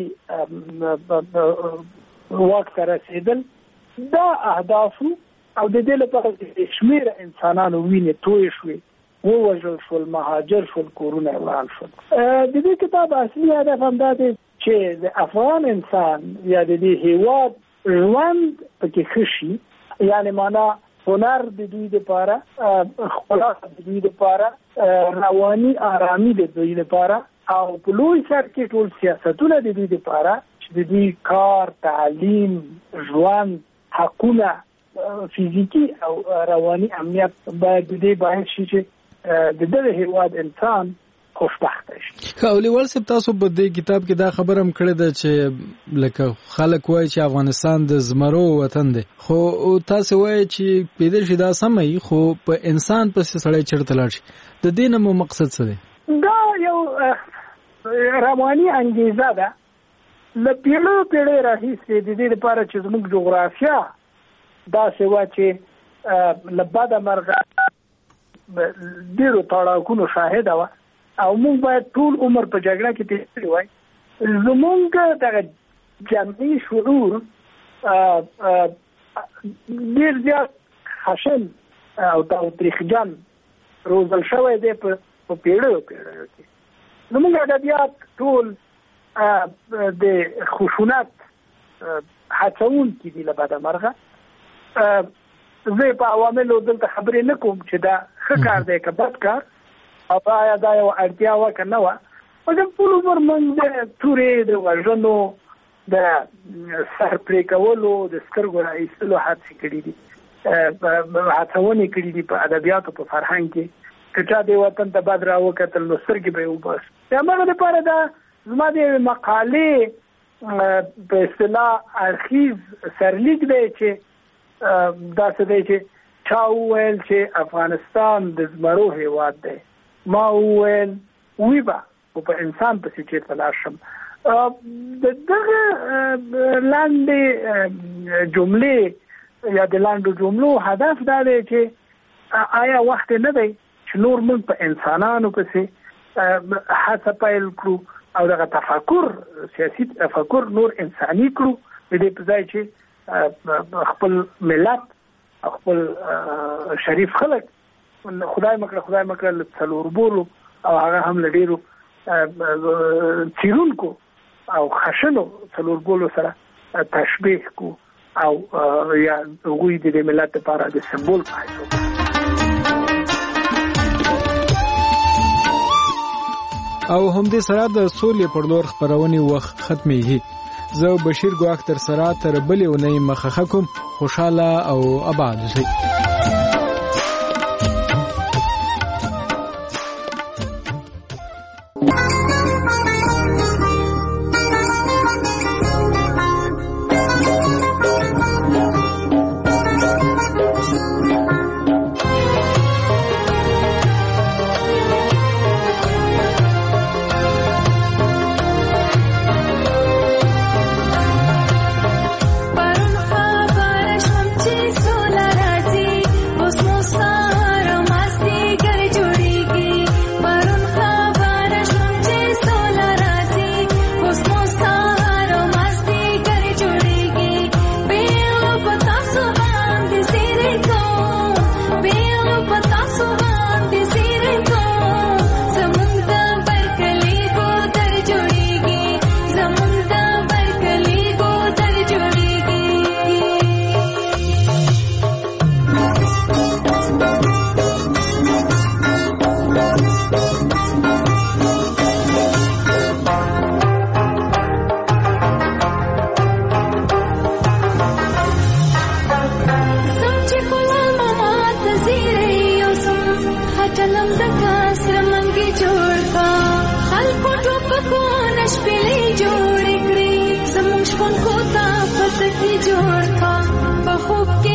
واک ته رسیدل دا اهداف او د دې لپاره شمیر انسانانو وینې توی شوې ووژل شول مهاجر شول کورونه وران شول. د دې کتاب اصلي هدف هم دا دی چې د افغان انسان یا د دې هیواد ژوند پکې ښه شي یعنی معنا هنر د دوی لپاره ښکلا د دوی لپاره رواني آرامي د دوی لپاره او په لوی سر کې ټول سیاستونه د دوی لپاره چې د دوی کار تعلیم ژوند حقونه فیزیکی او رواني امنیت باید د دې باید شي چې د دې هیواد انسان خوشبخت شي. کاولیوال صاحب تاسو په دې کتاب کې دا خبره هم کړې ده چې لکه خلک وایي چې افغانستان د زمرو وطن دی خو تاسو وایي چې پیدا شي دا سمې خو په انسان پسې سړی چرته لاړ شي د دې نه مو مقصد څه دی؟ دا یو رواني انګیزه ده له پیړیو پیړۍ راهیسې د دې لپاره چې زموږ جغرافیه دا سوا چې لباده مرغه ډیرو تړاکونو شاهده وه او موږ باید ټول عمر په جګړه کې تیر کړی وای. زموږ دغه جمعي شعور ډیر زیات خشن او تاوتریخجن روزل شوی دی په پیړیو پیړیو کې. زموږ ادبیات ټول د خشونت هڅونکي دي لباده مرغه. زه په عواملو دلته خبرې نه کوم چې دا ښه کار دی که بد کار او آیا دا یو اړتیا وه که نه وه مګر ټول عمر موږ د تورې د وژنو د سر پرې کولو د سترګو راایستلو هڅې کړي دي هڅونې کړي دي په ادبیاتو په فرهنګ کې که چا دې وطن ته بد راوکتل نو سترګې به یې وباسي. د همغه لپاره دا زما د یوې مقالې په اصطلاح اړخیز سرلیک دی چې دا څه دی چې چا وویل چې افغانستان د زمرو هیواد دی ما وویل وی به خو په انسان پسې چېرته لاړ شم. د دغه لاندې جملې یا د لاندو جملو هدف دا دی چې آیا وخت نه دی چې نور موږ په انسانانو پسې هڅه پیل کړو او دغه تفکر سیاسي تفکر نور انساني کړو د دې په ځای چې خپل ملت خپل شریف خلک خدای مکړه خدای مکړه له څلور بولو او هغه هم له ډیرو څیرونکو او خشنو څلور بولو سره تشبیه کو او یا هغوی د ملت لپاره د سمبول په حیث او همدې سره د سولې پر لور خپرونې وخت ختمېږي. زه بشیر ګواک تر سره تر بلې اونۍ مخه کوم. خوشاله او آباد اوسئ. جوړ کا په خوب کې